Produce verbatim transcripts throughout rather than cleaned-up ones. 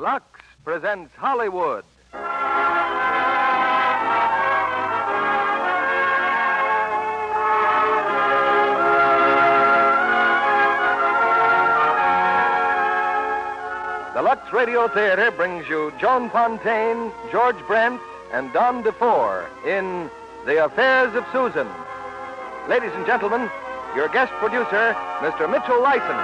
Lux presents Hollywood. The Lux Radio Theater brings you Joan Fontaine, George Brent, and Don DeFore in The Affairs of Susan. Ladies and gentlemen, your guest producer, Mister Mitchell Lyson.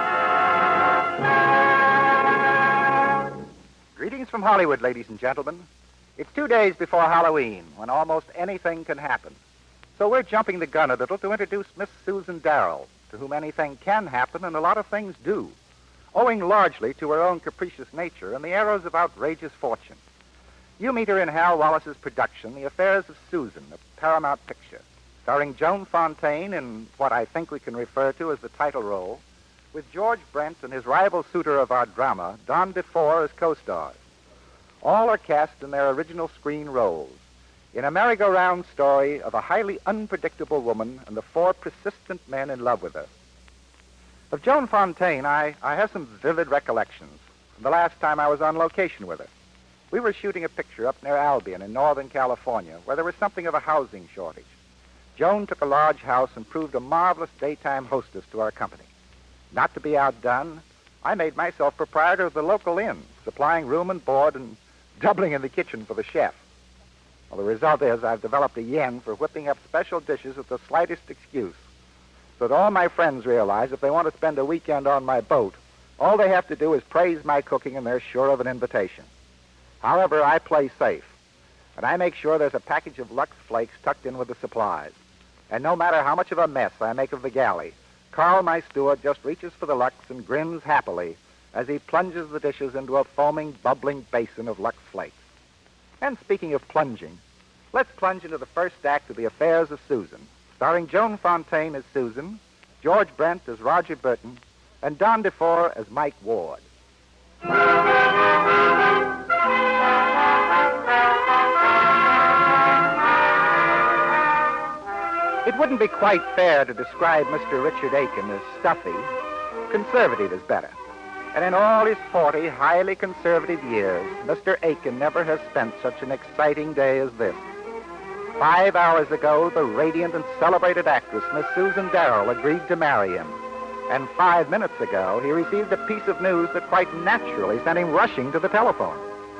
Greetings from Hollywood, ladies and gentlemen. It's two days before Halloween, when almost anything can happen. So we're jumping the gun a little to introduce Miss Susan Darrell, to whom anything can happen and a lot of things do, owing largely to her own capricious nature and the arrows of outrageous fortune. You meet her in Hal Wallace's production, The Affairs of Susan, a Paramount picture, starring Joan Fontaine in what I think we can refer to as the title role, with George Brent and his rival suitor of our drama, Don DeFore, as co-stars. All are cast in their original screen roles, in a merry-go-round story of a highly unpredictable woman and the four persistent men in love with her. Of Joan Fontaine, I, I have some vivid recollections from the last time I was on location with her. We were shooting a picture up near Albion in Northern California, where there was something of a housing shortage. Joan took a large house and proved a marvelous daytime hostess to our company. Not to be outdone, I made myself proprietor of the local inn, supplying room and board and doubling in the kitchen for the chef. Well, the result is I've developed a yen for whipping up special dishes at the slightest excuse, so that all my friends realize if they want to spend a weekend on my boat, all they have to do is praise my cooking and they're sure of an invitation. However, I play safe, and I make sure there's a package of Lux Flakes tucked in with the supplies. And no matter how much of a mess I make of the galley, Carl, my steward, just reaches for the Lux and grins happily as he plunges the dishes into a foaming, bubbling basin of Lux Flakes. And speaking of plunging, let's plunge into the first act of The Affairs of Susan, starring Joan Fontaine as Susan, George Brent as Roger Burton, and Don DeFore as Mike Ward. It wouldn't be quite fair to describe Mister Richard Aiken as stuffy. Conservative is better. And in all his forty highly conservative years, Mister Aiken never has spent such an exciting day as this. Five hours ago, the radiant and celebrated actress, Miss Susan Darrell, agreed to marry him. And five minutes ago, he received a piece of news that quite naturally sent him rushing to the telephone.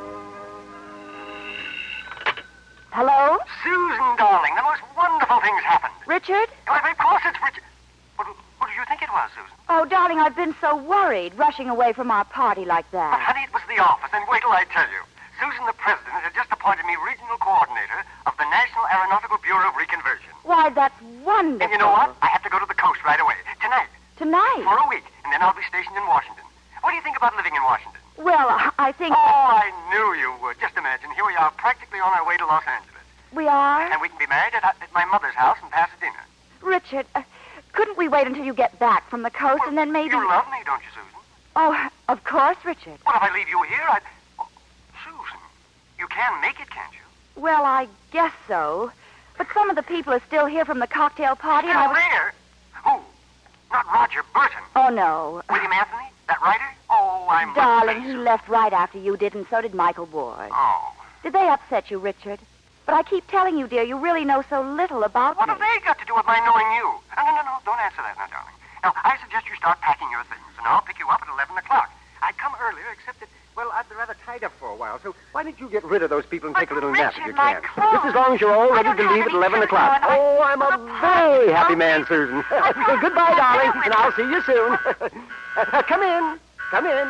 Hello? Susan, darling, the most wonderful thing's happened. Richard? Well, of course it's Richard. What, what did you think it was, Susan? Oh, darling, I've been so worried, rushing away from our party like But, that. honey, it was the office, and wait till I tell you. Susan, the president, has just appointed me regional coordinator of the National Aeronautical Bureau of Reconversion. Why, that's wonderful. And you know what? I have to go to the coast right away, tonight, Tonight? for a week, and then I'll be stationed in Washington. What do you think about living in Washington? Well, I think... Oh, I knew you would. Just imagine, here we are practically on our way to Los Angeles. We are? And we can be married at, at my mother's house in Pasadena. Richard, uh, couldn't we wait until you get back from the coast and then maybe... You love me, don't you, Susan? Oh, of course, Richard. Well, if I leave you here, I'd... Oh, Susan, you can make it, can't you? Well, I guess so. But some of the people are still here from the cocktail party, Still and I was... there? Who? Not Roger Burton. Oh, no. William Anthony? That writer? Oh, I'm... Darling, he left right after you did, and so did Michael Ward. Oh. Did they upset you, Richard? But I keep telling you, dear, you really know so little about What me. have they got to do with my knowing you? No, no, no, no. Don't answer that now, darling. Now, I suggest you start packing your things, and I'll pick you up at eleven o'clock. I'd come earlier, except that, well, I've been rather tied up for a while, so why don't you get rid of those people and But take a little nap if Richard, you my can? clothes. Just as long as you're all I ready don't to have leave at any eleven shoes o'clock. on. I- Oh, I'm a the very party. happy Oh, man, Susan. I- Goodbye, darling, I- and I'll see you soon. Uh, come in. Come in.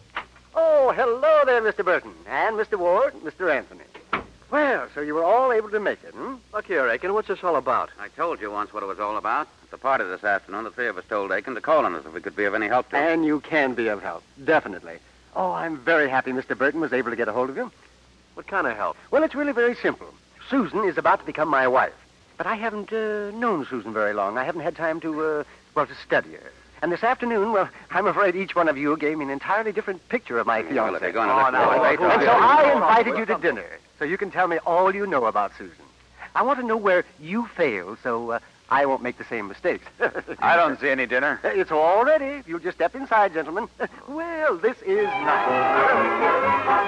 Oh, hello there, Mister Burton. And Mister Ward, Mister Anthony. Well, so you were all able to make it, hmm? Look here, Aiken, what's this all about? I told you once what it was all about. At the party this afternoon, the three of us told Aiken to call on us if we could be of any help to him. And you can be of help, definitely. Oh, I'm very happy Mister Burton was able to get a hold of you. What kind of help? Well, it's really very simple. Susan is about to become my wife. But I haven't uh, known Susan very long. I haven't had time to, uh, well, to study her. And this afternoon, well, I'm afraid each one of you gave me an entirely different picture of my Well, fiancée. if you're going to Oh, let now, go of it, and I'll- so I invited you to dinner, so you can tell me all you know about Susan. I want to know where you failed, so uh, I won't make the same mistakes. I don't see any dinner. It's all ready. You'll just step inside, gentlemen. Well, this is nice.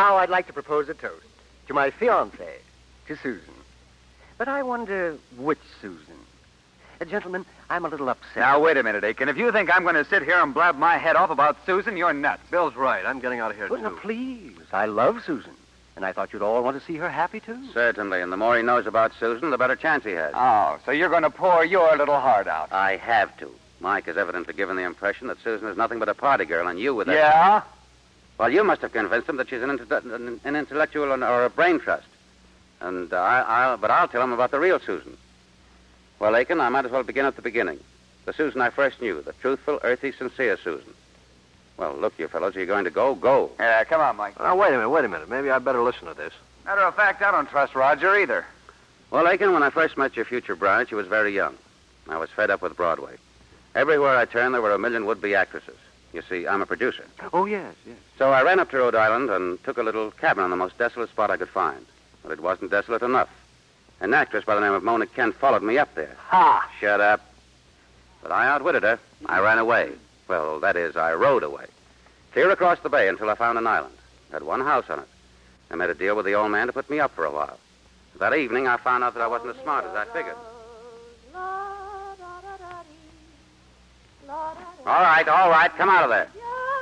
now I'd like to propose a toast to my fiancée, to Susan. But I wonder which Susan. Uh, gentlemen, I'm a little upset. Now, wait a minute, Aiken. If you think I'm going to sit here and blab my head off about Susan, you're nuts. Bill's right. I'm getting out of here, Well, too. now, please. I love Susan. And I thought you'd all want to see her happy, too. Certainly, and the more he knows about Susan, the better chance he has. Oh, so you're going to pour your little heart out. I have to. Mike has evidently given the impression that Susan is nothing but a party girl, and you with that... Yeah? Well, you must have convinced him that she's an, inter- an, an intellectual or a brain trust. And uh, I, I'll, but I'll tell him about the real Susan. Well, Aiken, I might as well begin at the beginning. The Susan I first knew, the truthful, earthy, sincere Susan. Well, look, you fellows, are you going to go? Go. Yeah, come on, Mike. Now, wait a minute, wait a minute. Maybe I'd better listen to this. Matter of fact, I don't trust Roger either. Well, Aiken, when I first met your future bride, she was very young. I was fed up with Broadway. Everywhere I turned, there were a million would-be actresses. You see, I'm a producer. Oh, yes, yes. So I ran up to Rhode Island and took a little cabin on the most desolate spot I could find. But it wasn't desolate enough. An actress by the name of Mona Kent followed me up there. Ha! Shut up. But I outwitted her. I ran away. Well, that is, I rode away. Clear across the bay until I found an island. It had one house on it. I made a deal with the old man to put me up for a while. That evening, I found out that I wasn't as smart as I figured. All right, all right, come out of there.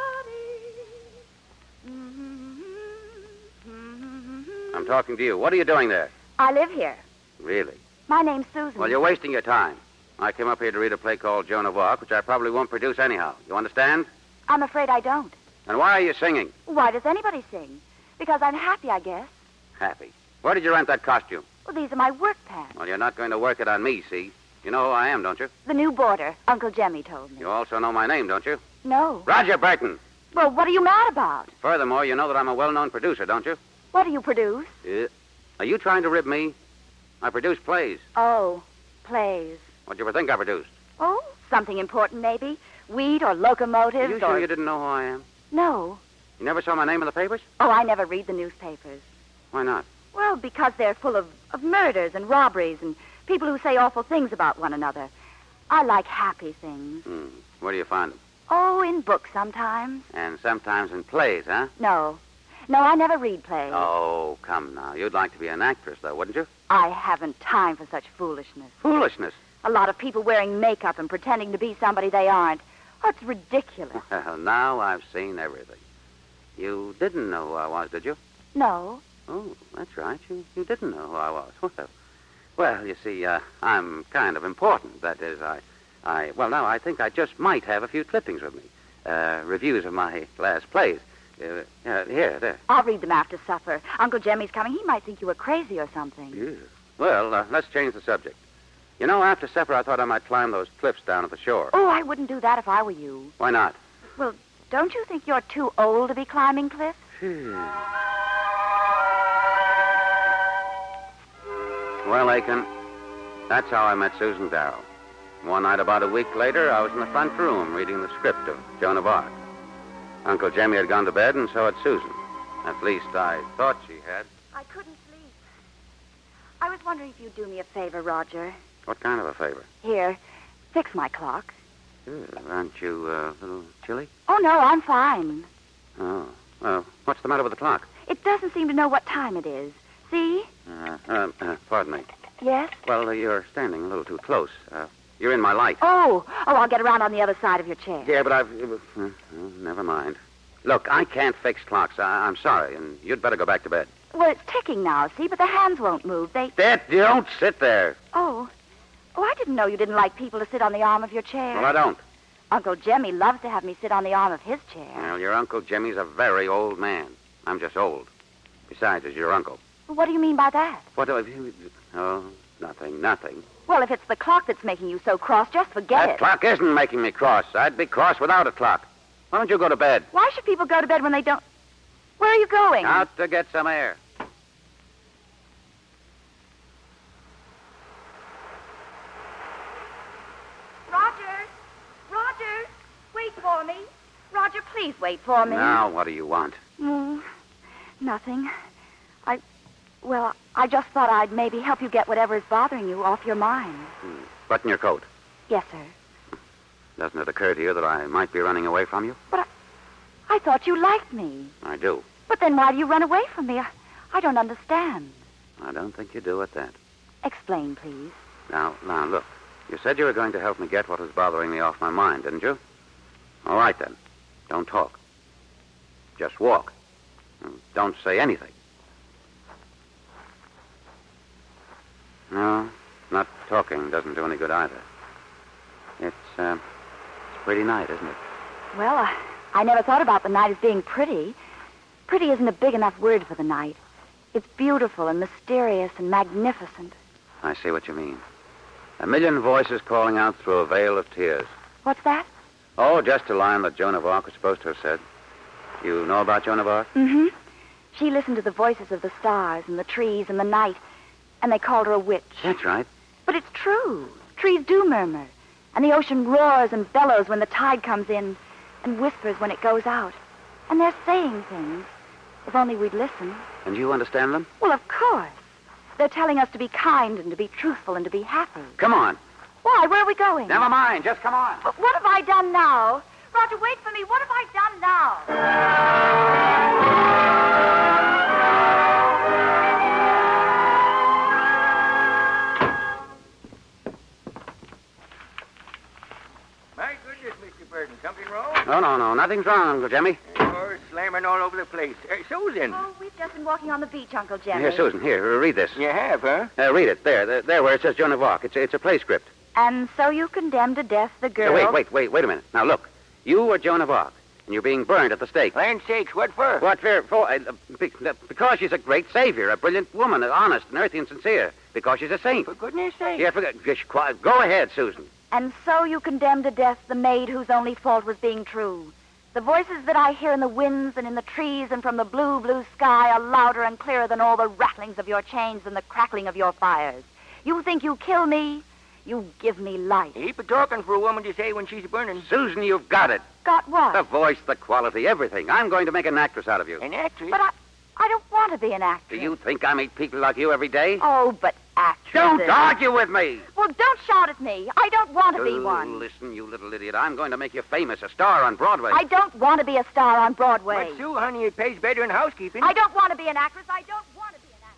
I'm talking to you. What are you doing there? I live here. Really? My name's Susan. Well, you're wasting your time. I came up here to read a play called Joan of Arc, which I probably won't produce anyhow. You understand? I'm afraid I don't. And why are you singing? Why does anybody sing? Because I'm happy, I guess. Happy. Where did you rent that costume? Well, these are my work pants. Well, you're not going to work it on me, see? You know who I am, don't you? The new boarder, Uncle Jemmy told me. You also know my name, don't you? No. Roger Burton. Well, what are you mad about? Furthermore, you know that I'm a well-known producer, don't you? What do you produce? Yeah. Are you trying to rib me? I produce plays. Oh, plays. What do you ever think I produced? Oh, something important, maybe. Wheat or locomotives Are you or... sure you didn't know who I am? No. You never saw my name in the papers? Oh, I never read the newspapers. Why not? Well, because they're full of, of murders and robberies and people who say awful things about one another. I like happy things. Hmm. Where do you find them? Oh, in books sometimes. And sometimes in plays, huh? No. No, I never read plays. Oh, come now. You'd like to be an actress, though, wouldn't you? I haven't time for such foolishness. Foolishness. A lot of people wearing makeup and pretending to be somebody they aren't. Oh, it's ridiculous. Well, now I've seen everything. You didn't know who I was, did you? No. Oh, that's right. You, you didn't know who I was. Well, well you see, uh, I'm kind of important. That is, I, I, well, now I think I just might have a few clippings with me. Uh, reviews of my last plays. Uh, uh, here, there. I'll read them after supper. Uncle Jemmy's coming. He might think you were crazy or something. Yeah. Well, uh, let's change the subject. You know, after supper, I thought I might climb those cliffs down at the shore. Oh, I wouldn't do that if I were you. Why not? Well, don't you think you're too old to be climbing cliffs? Well, Aiken, that's how I met Susan Darrell. One night about a week later, I was in the front room reading the script of Joan of Arc. Uncle Jemmy had gone to bed, and so had Susan. At least I thought she had. I couldn't sleep. I was wondering if you'd do me a favor, Roger. What kind of a favor? Here, fix my clock. Uh, aren't you uh, a little chilly? Oh, no, I'm fine. Oh. Well, what's the matter with the clock? It doesn't seem to know what time it is. See? Uh, uh, uh, pardon me. Yes? Well, uh, you're standing a little too close. Uh, you're in my light. Oh, oh, I'll get around on the other side of your chair. Yeah, but I've... Uh, uh, never mind. Look, I can't fix clocks. I, I'm sorry, and you'd better go back to bed. Well, it's ticking now, see, but the hands won't move. They... Dad, you don't sit there. Oh. Oh, I didn't know you didn't like people to sit on the arm of your chair. Well, I don't. Uncle Jemmy loves to have me sit on the arm of his chair. Well, your Uncle Jimmy's a very old man. I'm just old. Besides, he's your uncle. What do you mean by that? What do I... Oh, nothing, nothing. Well, if it's the clock that's making you so cross, just forget That it. clock isn't making me cross. I'd be cross without a clock. Why don't you go to bed? Why should people go to bed when they don't... Where are you going? Out to get some air. Roger! Roger! Wait for me. Roger, please wait for me. Now, what do you want? Mm, nothing. I... Well, I just thought I'd maybe help you get whatever is bothering you off your mind. Hmm. Button your coat. Yes, sir. Doesn't it occur to you that I might be running away from you? But I... I thought you liked me. I do. But then why do you run away from me? I, I don't understand. I don't think you do at that. Explain, please. Now, now, look. You said you were going to help me get what was bothering me off my mind, didn't you? All right, then. Don't talk. Just walk. And don't say anything. No, not talking doesn't do any good either. It's, uh, it's a pretty night, isn't it? Well, I, I never thought about the night as being pretty. Pretty isn't a big enough word for the night. It's beautiful and mysterious and magnificent. I see what you mean. A million voices calling out through a veil of tears. What's that? Oh, just a line that Joan of Arc was supposed to have said. You know about Joan of Arc? Mm-hmm. She listened to the voices of the stars and the trees and the night, and they called her a witch. That's right. But it's true. Trees do murmur, and the ocean roars and bellows when the tide comes in, and whispers when it goes out. And they're saying things. If only we'd listen. And you understand them? Well, of course. They're telling us to be kind and to be truthful and to be happy. Come on. Why? Where are we going? Never mind. Just come on. But what have I done now? Roger, wait for me. What have I done now? My goodness, Mister Burton, something wrong? No, no, no. Nothing's wrong, Uncle Jimmy. You're slamming all over the place. Uh, Susan. Oh, we've just been walking on the beach, Uncle Jimmy. Here, Susan, here, read this. You have, huh? Uh, read it. There, there, there where it says Joan of Arc. It's, it's a play script. And so you condemned to death the girl... Uh, wait, wait, wait, wait a minute. Now, look. You are Joan of Arc, and you're being burned at the stake. Land sakes, what for? What for? for uh, be- because she's a great savior, a brilliant woman, honest and earthy and sincere. Because she's a saint. For goodness sake. Yeah, forget. Just quiet. Go ahead, Susan. And so you condemned to death the maid whose only fault was being true. The voices that I hear in the winds and in the trees and from the blue, blue sky are louder and clearer than all the rattlings of your chains and the crackling of your fires. You think you kill me? You give me life. Heap of talking for a woman to say when she's burning. Susan, you've got it. Got what? The voice, the quality, everything. I'm going to make an actress out of you. An actress? But I, I don't want to be an Do actress. you think I meet people like you every day? Oh, but actresses... Don't argue with me. Well, don't shout at me. I don't want to be Oh, one. Listen, you little idiot. I'm going to make you famous, a star on Broadway. I don't want to be a star on Broadway. But, Sue, honey, it pays better in housekeeping. I don't want to be an actress. I don't want to be an actress.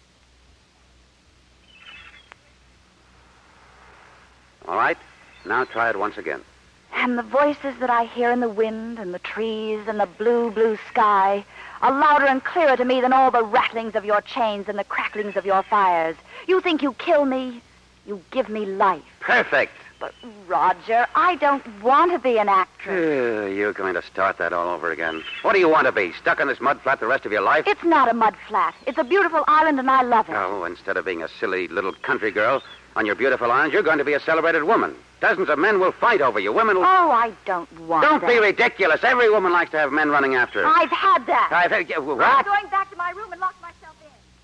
All right. Now try it once again. And the voices that I hear in the wind and the trees and the blue, blue sky are louder and clearer to me than all the rattlings of your chains and the cracklings of your fires. You think you kill me? You give me life. Perfect. But, Roger, I don't want to be an actress. Uh, you're going to start that all over again. What do you want to be? Stuck on this mud flat the rest of your life? It's not a mud flat. It's a beautiful island, and I love it. Oh, instead of being a silly little country girl on your beautiful island, you're going to be a celebrated woman. Dozens of men will fight over you. Women will... Oh, I don't want Don't that. be ridiculous. Every woman likes to have men running after her. I've had that. I've had... yeah, What? I'm going back to my room and lock myself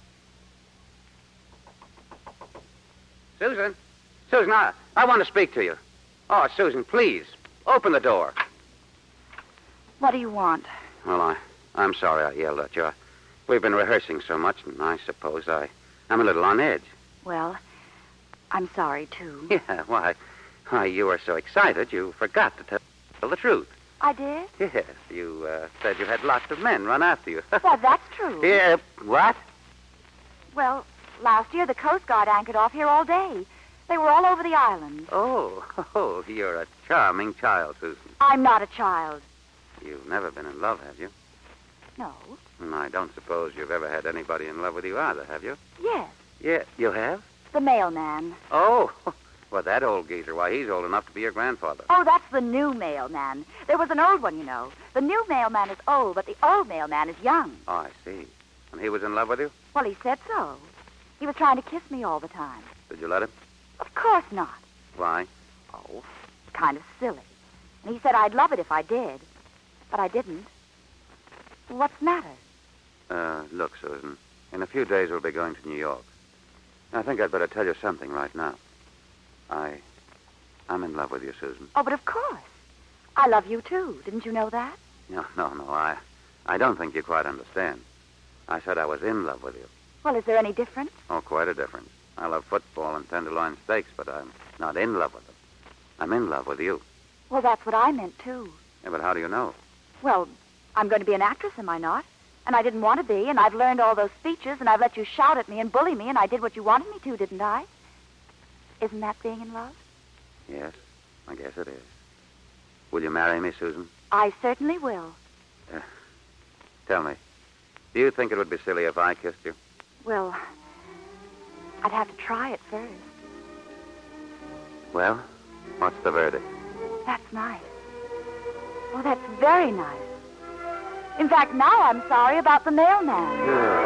in. Susan? Susan, I, I want to speak to you. Oh, Susan, please, open the door. What do you want? Well, I, I'm sorry I yelled at you. I, we've been rehearsing so much, and I suppose I, I'm a little on edge. Well, I'm sorry, too. Yeah, why, why, you were so excited you forgot to tell the truth. I did? Yes, you uh, said you had lots of men run after you. Well, that's true. Yeah, what? Well, last year the Coast Guard anchored off here all day. They were all over the island. Oh, oh, you're a charming child, Susan. I'm not a child. You've never been in love, have you? No. And I don't suppose you've ever had anybody in love with you either, have you? Yes, Yeah, you have? the mailman. Oh, well, that old geezer, why, he's old enough to be your grandfather. Oh, that's the new mailman. There was an old one, you know. The new mailman is old, but the old mailman is young. Oh, I see. And he was in love with you? Well, he said so. He was trying to kiss me all the time. Did you let him? Of course not. Why? Oh, kind of silly. And he said I'd love it if I did. But I didn't. What's the matter? Uh, look, Susan, in a few days we'll be going to New York. I think I'd better tell you something right now. I... I'm in love with you, Susan. Oh, but of course. I love you, too. Didn't you know that? No, no, no, I... I don't think you quite understand. I said I was in love with you. Well, is there any difference? Oh, quite a difference. I love football and tenderloin steaks, but I'm not in love with them. I'm in love with you. Well, that's what I meant, too. Yeah, but how do you know? Well, I'm going to be an actress, am I not? And I didn't want to be, and I've learned all those speeches, and I've let you shout at me and bully me, and I did what you wanted me to, didn't I? Isn't that being in love? Yes, I guess it is. Will you marry me, Susan? I certainly will. Uh, tell me, do you think it would be silly if I kissed you? Well, I'd have to try it first. Well, what's the verdict? That's nice. Oh, that's very nice. In fact, now I'm sorry about the mailman.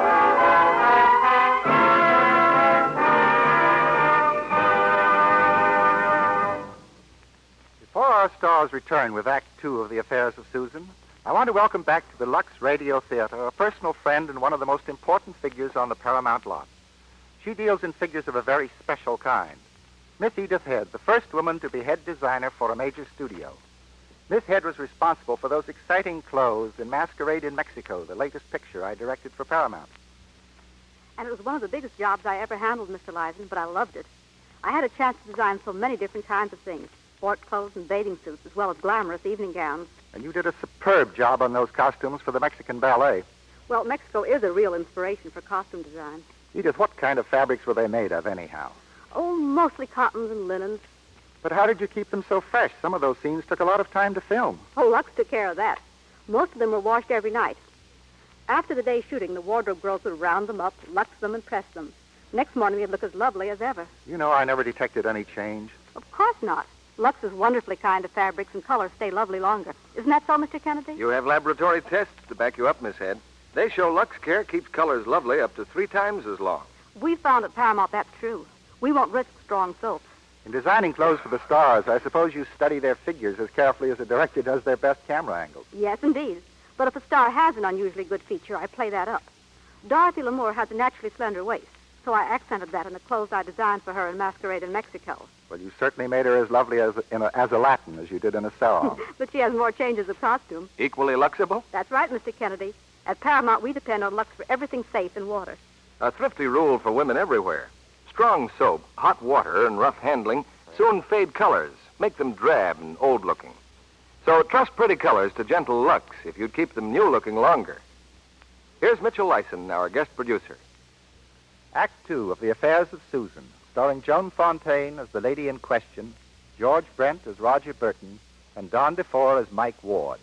Before our stars return with Act Two of The Affairs of Susan, I want to welcome back to the Lux Radio Theater a personal friend and one of the most important figures on the Paramount lot. She deals in figures of a very special kind. Miss Edith Head, the first woman to be head designer for a major studio. Miss Head was responsible for those exciting clothes in Masquerade in Mexico, the latest picture I directed for Paramount. And it was one of the biggest jobs I ever handled, Mister Lyson, but I loved it. I had a chance to design so many different kinds of things, sport clothes and bathing suits, as well as glamorous evening gowns. And you did a superb job on those costumes for the Mexican ballet. Well, Mexico is a real inspiration for costume design. Edith, what kind of fabrics were they made of, anyhow? Oh, mostly cottons and linens. But how did you keep them so fresh? Some of those scenes took a lot of time to film. Oh, Lux took care of that. Most of them were washed every night. After the day's shooting, the wardrobe girls would round them up, lux them, and press them. Next morning, they'd look as lovely as ever. You know, I never detected any change. Of course not. Lux is wonderfully kind to fabrics, and colors stay lovely longer. Isn't that so, Mister Kennedy? You have laboratory tests to back you up, Miss Head. They show Lux Care keeps colors lovely up to three times as long. We found at Paramount that's true. We won't risk strong soaps. In designing clothes for the stars, I suppose you study their figures as carefully as a director does their best camera angles. Yes, indeed. But if a star has an unusually good feature, I play that up. Dorothy Lamour has a naturally slender waist, so I accented that in the clothes I designed for her in Masquerade in Mexico. Well, you certainly made her as lovely as in a, as a Latin as you did in a sarong. But she has more changes of costume. Equally luxable? That's right, Mister Kennedy. At Paramount, we depend on Lux for everything safe in water. A thrifty rule for women everywhere. Strong soap, hot water, and rough handling soon fade colors, make them drab and old-looking. So trust pretty colors to gentle Lux if you'd keep them new-looking longer. Here's Mitchell Lyson, our guest producer. Act Two of The Affairs of Susan, starring Joan Fontaine as the lady in question, George Brent as Roger Burton, and Don DeFore as Mike Ward.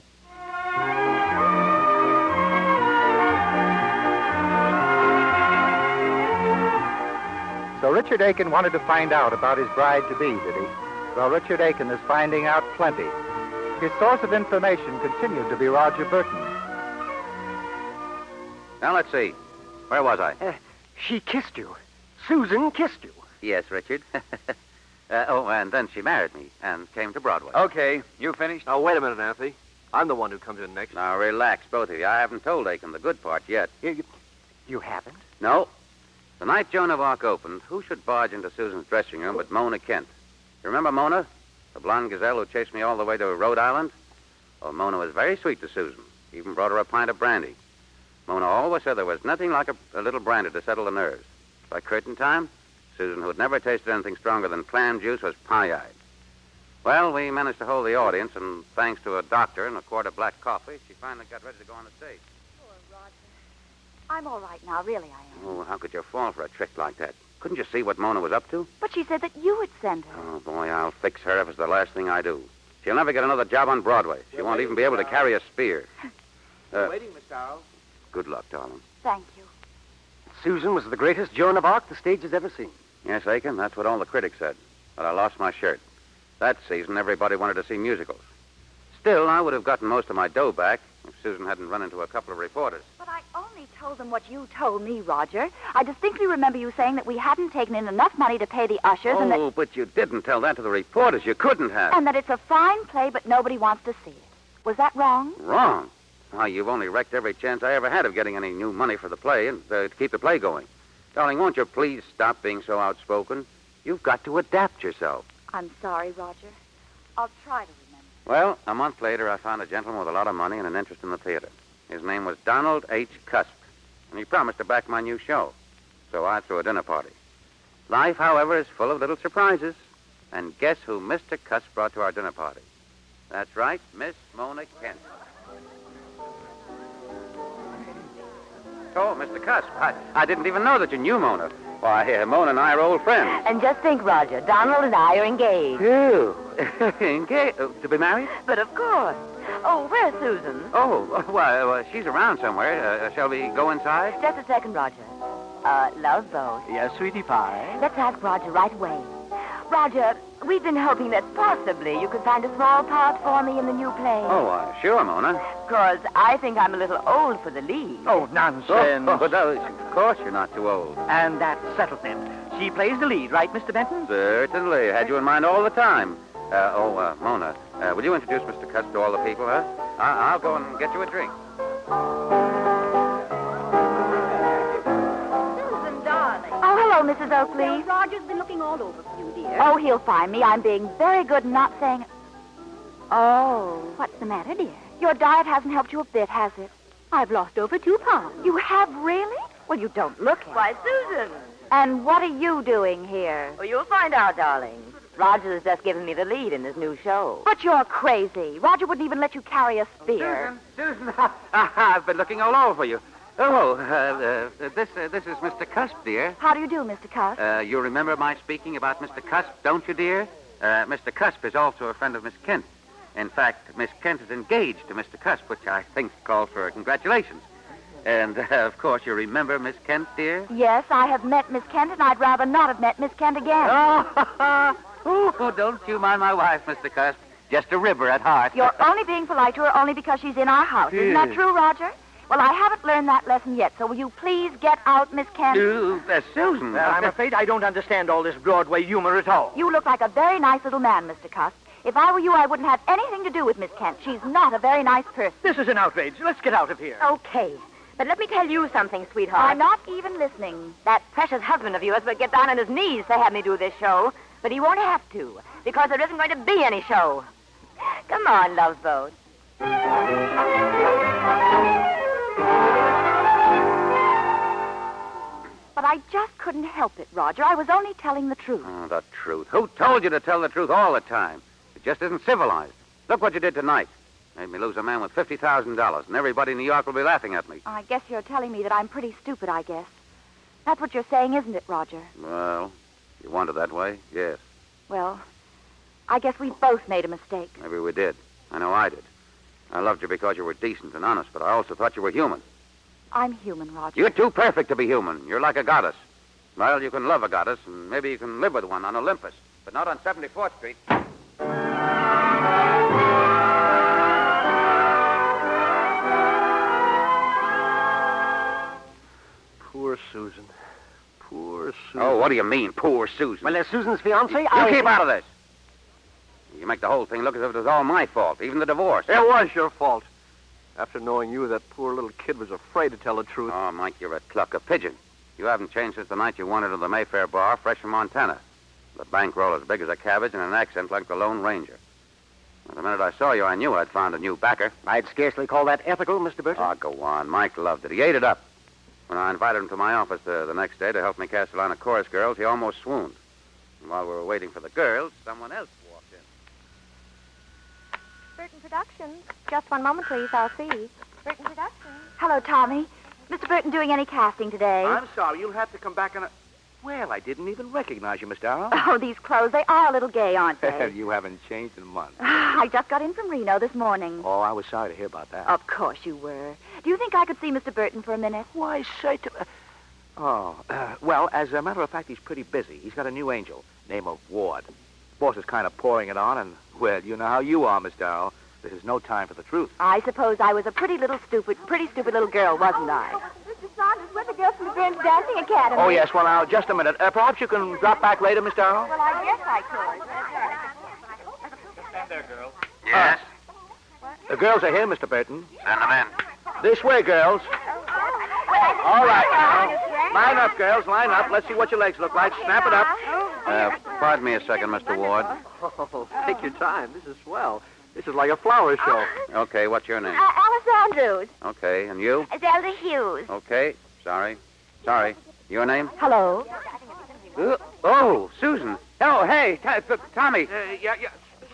So Richard Aiken wanted to find out about his bride-to-be, did he? Well, Richard Aiken is finding out plenty. His source of information continued to be Roger Burton. Now, let's see. Where was I? Uh, she kissed you. Susan kissed you. Yes, Richard. uh, oh, and then she married me and came to Broadway. Okay, you finished? Now, wait a minute, Anthony. I'm the one who comes in next. Now, relax, both of you. I haven't told Aiken the good part yet. You, you haven't? No. The night Joan of Arc opened, who should barge into Susan's dressing room but Mona Kent? You remember Mona? The blonde gazelle who chased me all the way to Rhode Island? Well, Mona was very sweet to Susan. Even brought her a pint of brandy. Mona always said there was nothing like a, a little brandy to settle the nerves. By curtain time, Susan, who had never tasted anything stronger than clam juice, was pie-eyed. Well, we managed to hold the audience, and thanks to a doctor and a quart of black coffee, she finally got ready to go on the stage. I'm all right now, really I am. Oh, how could you fall for a trick like that? Couldn't you see what Mona was up to? But she said that you would send her. Oh, boy, I'll fix her if it's the last thing I do. She'll never get another job on Broadway. She won't even be able to carry a spear. Uh, waiting, Miss Darrell. Good luck, darling. Thank you. Susan was the greatest Joan of Arc the stage has ever seen. Yes, Aiken, that's what all the critics said. But I lost my shirt. That season, everybody wanted to see musicals. Still, I would have gotten most of my dough back if Susan hadn't run into a couple of reporters. But I only told them what you told me, Roger. I distinctly remember you saying that we hadn't taken in enough money to pay the ushers Oh, and that... but you didn't tell that to the reporters. You couldn't have. And that it's a fine play, but nobody wants to see it. Was that wrong? Wrong? Why, you've only wrecked every chance I ever had of getting any new money for the play and uh, to keep the play going. Darling, won't you please stop being so outspoken? You've got to adapt yourself. I'm sorry, Roger. I'll try to remember. Well, a month later, I found a gentleman with a lot of money and an interest in the theater. His name was Donald H. Cusp, and he promised to back my new show. So I threw a dinner party. Life, however, is full of little surprises. And guess who Mister Cusp brought to our dinner party? That's right, Miss Mona Kent. Oh, Mister Cusp. I, I didn't even know that you knew Mona. Why, uh, Mona and I are old friends. And just think, Roger, Donald and I are engaged. You? Engaged? Uh, to be married? But of course. Oh, where's Susan? Oh, why, well, she's around somewhere. Uh, shall we go inside? Just a second, Roger. Uh, Love Boat. Yes, sweetie pie. Let's ask Roger right away. Roger, we've been hoping that possibly you could find a small part for me in the new play. Oh, uh, sure, Mona. Because I think I'm a little old for the lead. Oh, nonsense. Oh, oh, no, of course you're not too old. And that settles it. She plays the lead, right, Mister Benton? Certainly. Had you in mind all the time. Uh, oh, uh, Mona, uh, will you introduce Mister Cusp to all the people, huh? I- I'll go and get you a drink. Susan, darling. Oh, hello, Missus Oakley. Well, Roger's been looking all over for you, dear. Oh, he'll find me. I'm being very good and not saying... Oh. What's the matter, dear? Your diet hasn't helped you a bit, has it? I've lost over two pounds. You have really? Well, you don't look it. Why, Susan. And what are you doing here? Well, you'll find out, darling. Roger has just given me the lead in this new show. But you're crazy. Roger wouldn't even let you carry a spear. Susan, Susan, I've been looking all over for you. Oh, uh, uh, this uh, this is Mister Cusp, dear. How do you do, Mister Cusp? Uh, you remember my speaking about Mister Cusp, don't you, dear? Uh, Mister Cusp is also a friend of Miss Kent. In fact, Miss Kent is engaged to Mister Cusp, which I think calls for congratulations. And, uh, of course, you remember Miss Kent, dear? Yes, I have met Miss Kent, and I'd rather not have met Miss Kent again. Oh, oh, don't you mind my wife, Mister Cusp. Just a ribber at heart. You're only being polite to her only because she's in our house. Isn't that true, Roger? Well, I haven't learned that lesson yet, so will you please get out, Miss Kent? Uh, uh, Susan. Well, I'm afraid I don't understand all this Broadway humor at all. You look like a very nice little man, Mister Cusp. If I were you, I wouldn't have anything to do with Miss Kent. She's not a very nice person. This is an outrage. Let's get out of here. Okay. But let me tell you something, sweetheart. I'm not even listening. That precious husband of yours would get down on his knees to have me do this show. But he won't have to, because there isn't going to be any show. Come on, Love Boat. But I just couldn't help it, Roger. I was only telling the truth. Oh, the truth. Who told you to tell the truth all the time? It just isn't civilized. Look what you did tonight. Made me lose a man with fifty thousand dollars, and everybody in New York will be laughing at me. I guess you're telling me that I'm pretty stupid, I guess. That's what you're saying, isn't it, Roger? Well, you want it that way? Yes. Well, I guess we both made a mistake. Maybe we did. I know I did. I loved you because you were decent and honest, but I also thought you were human. I'm human, Roger. You're too perfect to be human. You're like a goddess. Well, you can love a goddess, and maybe you can live with one on Olympus, but not on seventy-fourth Street. Poor Susan. Poor Susan. Oh, what do you mean, poor Susan? Well, as Susan's fiancé, you I... keep out of this. You make the whole thing look as if it was all my fault, even the divorce. It was your fault. After knowing you, that poor little kid was afraid to tell the truth. Oh, Mike, you're a cluck, a pigeon. You haven't changed since the night you wandered to the Mayfair bar, fresh from Montana. The bankroll as big as a cabbage and an accent like the Lone Ranger. Well, the minute I saw you, I knew I'd found a new backer. I'd scarcely call that ethical, Mister Burton. Oh, go on. Mike loved it. He ate it up. When I invited him to my office uh, the next day to help me cast a line of chorus girls, he almost swooned. And while we were waiting for the girls, someone else walked in. Burton Productions. Just one moment, please. I'll see. Burton Productions. Hello, Tommy. Mister Burton doing any casting today? I'm sorry. You'll have to come back in a... Well, I didn't even recognize you, Miss Darrow. Oh, these clothes, they are a little gay, aren't they? You haven't changed in months. I just got in from Reno this morning. Oh, I was sorry to hear about that. Of course you were. Do you think I could see Mister Burton for a minute? Why, say to... Oh, uh, well, as a matter of fact, he's pretty busy. He's got a new angel, name of Ward. Boss is kind of pouring it on, and, well, you know how you are, Miss Darrow. This is no time for the truth. I suppose I was a pretty little stupid, pretty stupid little girl, wasn't I? Mister Saunders, we're the girls from the Burns Dancing Academy. Oh, yes. Well, now, just a minute. Uh, perhaps you can drop back later, Miss Darrow? Well, I guess I could. Stand there, girl. Yes? The girls are here, Mister Burton. Send them in. This way, girls. All right. Line up, girls. Line up. Let's see what your legs look like. Snap it up. Uh, pardon me a second, Mister Ward. Oh, take your time. This is swell. This is like a flower show. Okay, what's your name? Uh, Alice Andrews. Okay, and you? Zelda Hughes. Okay, sorry. Sorry. Your name? Hello. Uh, oh, Susan. Oh, hey, t- t- Tommy. Uh, yeah, yeah.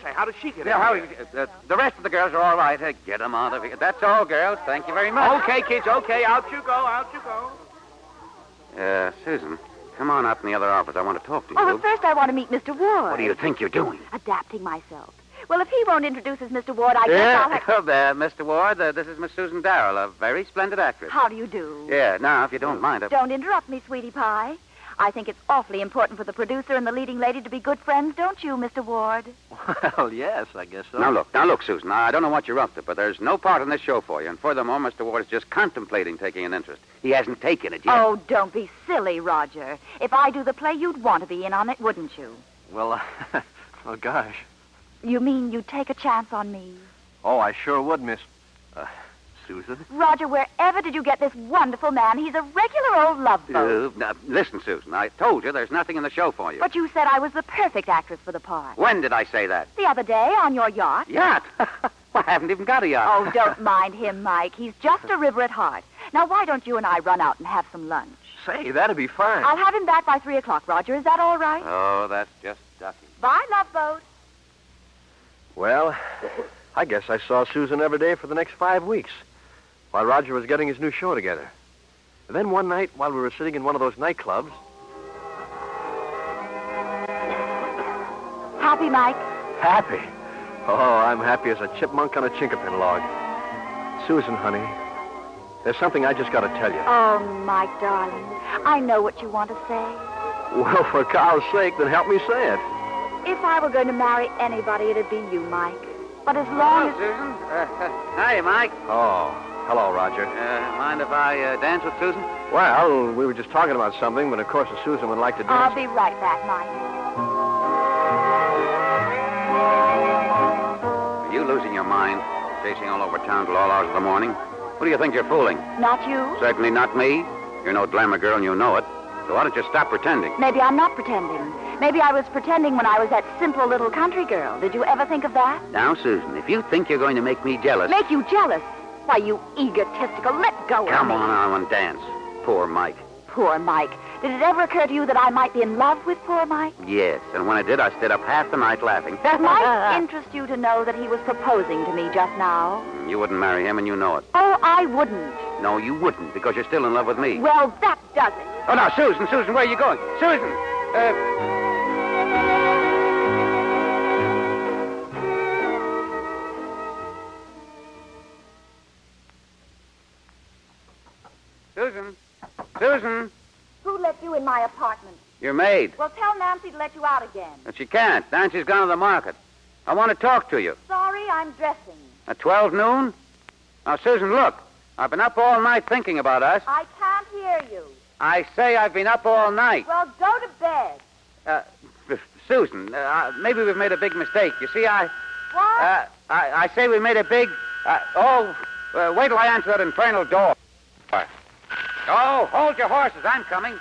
Say, how did she get Yeah, in how, here? uh, the rest of the girls are all right. Uh, get them out of here. That's all, girls. Thank you very much. Okay, kids, okay. Out you go, out you go. Uh, Susan, come on out in the other office. I want to talk to you. Oh, but first I want to meet Mister Ward. What do you think you're doing? Adapting myself. Well, if he won't introduce us, Mister Ward, I guess I'll have... Yeah, there, Mister Ward. Uh, this is Miss Susan Darrell, a very splendid actress. How do you do? Yeah, now, if you don't mind... I... Don't interrupt me, sweetie pie. I think it's awfully important for the producer and the leading lady to be good friends, don't you, Mister Ward? Well, yes, I guess so. Now, look, now, look, Susan. I don't know what you're up to, but there's no part in this show for you. And furthermore, Mister Ward is just contemplating taking an interest. He hasn't taken it yet. Oh, don't be silly, Roger. If I do the play, you'd want to be in on it, wouldn't you? Well, uh, oh, gosh. You mean you'd take a chance on me? Oh, I sure would, Miss... Uh, Susan? Roger, wherever did you get this wonderful man? He's a regular old love boat. Uh, now, listen, Susan, I told you there's nothing in the show for you. But you said I was the perfect actress for the part. When did I say that? The other day, on your yacht. Yacht? Well, I haven't even got a yacht. Oh, don't mind him, Mike. He's just a river at heart. Now, why don't you and I run out and have some lunch? Say, that'd be fine. I'll have him back by three o'clock, Roger. Is that all right? Oh, that's just ducky. Bye, love boat. Well, I guess I saw Susan every day for the next five weeks while Roger was getting his new show together. And then one night, while we were sitting in one of those nightclubs... Happy, Mike? Happy? Oh, I'm happy as a chipmunk on a chinkapin log. Susan, honey, there's something I just got to tell you. Oh, Mike, darling. I know what you want to say. Well, for Carl's sake, then help me say it. If I were going to marry anybody, it'd be you, Mike. But as long Hello, as... Susan. Uh, hi, Mike. Oh, hello, Roger. Uh, mind if I uh, dance with Susan? Well, we were just talking about something, but of course Susan would like to dance. I'll be right back, Mike. Are you losing your mind? Chasing all over town till all hours of the morning? Who do you think you're fooling? Not you? Certainly not me. You're no glamour girl and you know it. So why don't you stop pretending? Maybe I'm not pretending. Maybe I was pretending when I was that simple little country girl. Did you ever think of that? Now, Susan, if you think you're going to make me jealous... Make you jealous? Why, you egotistical, let go Come of me. on now and dance. Poor Mike. Poor Mike. Did it ever occur to you that I might be in love with poor Mike? Yes, and when I did, I stayed up half the night laughing. It might interest you to know that he was proposing to me just now. You wouldn't marry him, and you know it. Oh, I wouldn't. No, you wouldn't, because you're still in love with me. Well, that does it. Oh, now, Susan, Susan, where are you going? Susan! Uh... Susan! Susan! Who let you in my apartment? Your maid. Well, tell Nancy to let you out again. But she can't. Nancy's gone to the market. I want to talk to you. Sorry, I'm dressing. At twelve noon? Now, Susan, look. I've been up all night thinking about us. I can't hear you. I say I've been up all night. Well, go to bed. Uh, Susan, uh, maybe we've made a big mistake. You see, I... What? Uh, I, I say we made a big... Uh, oh, uh, wait till I answer that infernal door. Oh, hold your horses. I'm coming.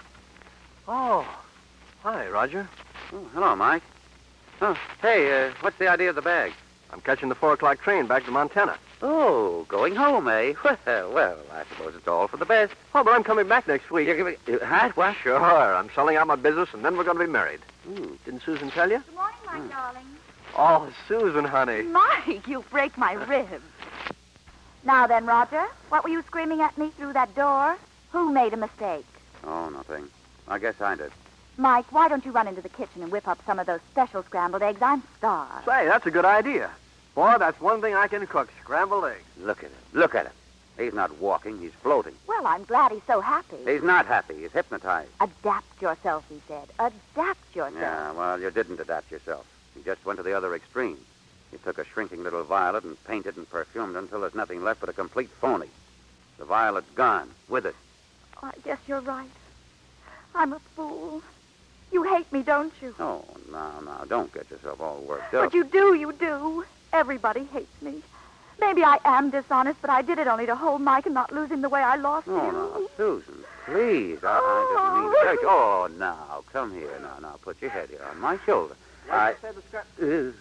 Oh, hi, Roger. Oh, hello, Mike. Oh, hey, uh, what's the idea of the bag? I'm catching the four o'clock train back to Montana. Oh, going home, eh? Well, well, I suppose it's all for the best. Oh, but I'm coming back next week. You're giving... Uh, huh? What? Sure. I'm selling out my business, and then we're going to be married. Hmm. Didn't Susan tell you? Good morning, my darling. Oh, Susan, honey. Mike, you break my ribs. Now then, Roger, what were you screaming at me through that door? Who made a mistake? Oh, nothing. I guess I did. Mike, why don't you run into the kitchen and whip up some of those special scrambled eggs? I'm starved. Say, that's a good idea. Boy, that's one thing I can cook, scrambled eggs. Look at him. Look at him. He's not walking. He's floating. Well, I'm glad he's so happy. He's not happy. He's hypnotized. Adapt yourself, he said. Adapt yourself. Yeah, well, you didn't adapt yourself. You just went to the other extreme. You took a shrinking little violet and painted and perfumed until there's nothing left but a complete phony. The violet's gone. With it. I guess you're right. I'm a fool. You hate me, don't you? Oh, now, now, don't get yourself all worked up. But you do, you do. Everybody hates me. Maybe I am dishonest, but I did it only to hold Mike and not lose him the way I lost Oh, him. now, Susan, please. I, I didn't mean to hurt you. Oh, now, come here. Now, now, put your head here on my shoulder. I... Uh,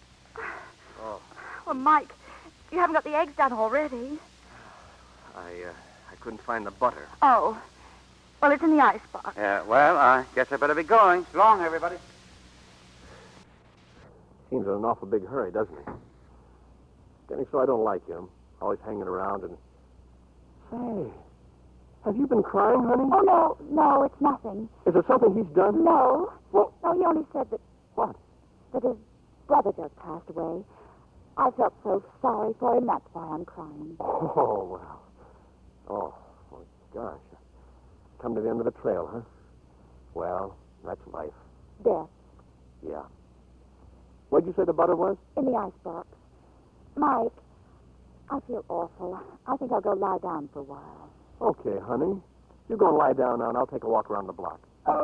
Oh, Well, Mike, you haven't got the eggs done already. I, uh, I couldn't find the butter. Oh. Well, it's in the icebox. yeah, well, I guess I better be going. So long, everybody. Seems in an awful big hurry, doesn't he? Getting so I don't like him. Always hanging around and... Say, have you been crying, honey? Oh, no, no, it's nothing. Is it something he's done? No. Well... No, he only said that... What? That his brother just passed away. I felt so sorry for him, that's why I'm crying. Oh, well. Oh, oh, gosh. Come to the end of the trail, huh? Well, that's life. Death. Yeah. What'd you say the butter was? In the icebox. Mike, I feel awful. I think I'll go lie down for a while. Okay, honey. You go and lie down now, and I'll take a walk around the block.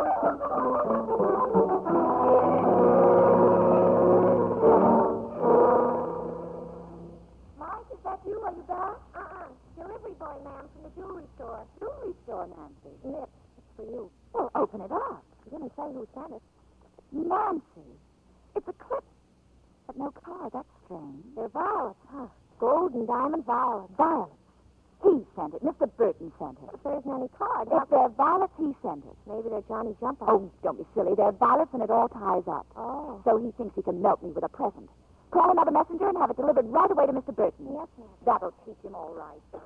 Mike, is that you? Are you back? Uh-uh. Delivery boy, ma'am, from the jewelry store. Jewelry store, Nancy. Nip, it's for you. Well, open it up. You didn't say who sent it. Nancy. It's a clip. But no card. That's strange. They're violets, huh? Gold and diamond violets. Violets. He sent it. Mister Burton sent it. But there isn't any card. If they're violets, he sent it. Maybe they're Johnny Jump-Ups. Oh, don't be silly. They're violets and it all ties up. Oh. So he thinks he can melt me with a present. Call another messenger and have it delivered right away to Mister Burton. Yes, ma'am. That'll teach him all right.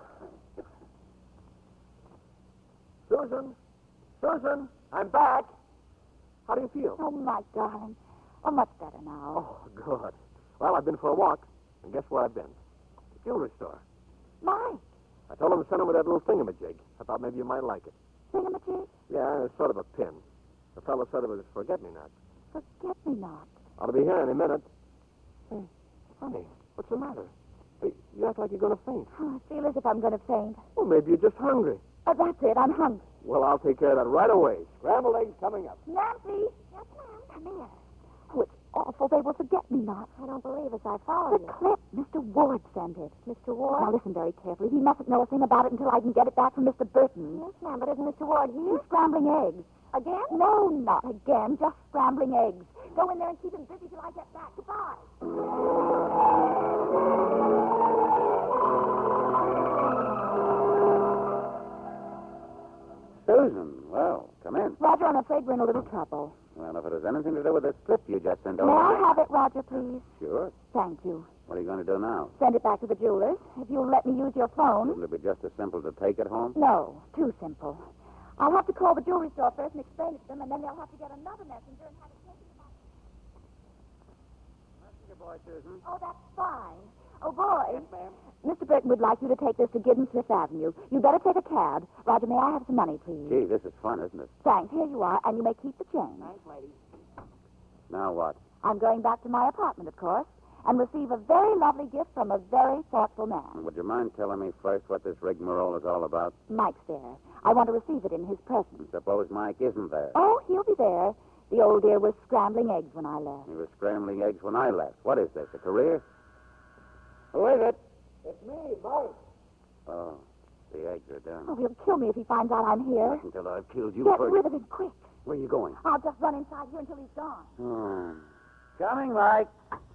Susan? Susan? I'm back. How do you feel? Oh, my darling. Oh, much better now. Oh, good. Well, I've been for a walk, and guess where I've been? The jewelry store. Mike. I told him to send him with that little thingamajig. I thought maybe you might like it. Thingamajig? Yeah, it's sort of a pin. The fellow said it was forget-me-not. Forget-me-not. Ought to be here any minute. Hey, honey, what's the matter? Hey, you act like you're going to faint. Oh, I feel as if I'm going to faint. Well, maybe you're just hungry. Oh, that's it. I'm hungry. Well, I'll take care of that right away. Scrambled eggs coming up. Nancy. Yes, ma'am. Come here. Oh, it's awful. They will forget me not. I don't believe as I follow Oh, the you. clip. Mister Ward sent it. Mister Ward? Now, listen very carefully. He mustn't know a thing about it until I can get it back from Mister Burton. Yes, ma'am, but isn't Mister Ward here? He's scrambling eggs. Again? No, not again. Just scrambling eggs. Go in there and keep him busy till I get back. Goodbye. Susan, well, come in. Roger, I'm afraid we're in a little trouble. Well, if it has anything to do with this clip you just sent over. May I have it, Roger, please? Sure. Thank you. What are you going to do now? Send it back to the jeweler's. If you'll let me use your phone. Wouldn't it be just as simple to take it home? No, too simple. I'll have to call the jewelry store first and explain it to them, and then they'll have to get another messenger and have it taken to my... Messenger boy, Susan. Oh, that's fine. Oh, boy. Yes, ma'am. Mister Burton would like you to take this to Gibbons Fifth Avenue. You better take a cab. Roger, may I have some money, please? Gee, this is fun, isn't it? Thanks. Here you are, and you may keep the change. Thanks, lady. Now what? I'm going back to my apartment, of course, and receive a very lovely gift from a very thoughtful man. Would you mind telling me first what this rigmarole is all about? Mike's there. I want to receive it in his presence. Suppose Mike isn't there. Oh, he'll be there. The old dear was scrambling eggs when I left. He was scrambling eggs when I left. What is this, a career? Who is it? It's me, Mike. Oh, the eggs are done. Oh, he'll kill me if he finds out I'm here. Not until I've killed you Get first. rid of him quick. Where are you going? I'll just run inside here until he's gone. Oh. Coming, Mike.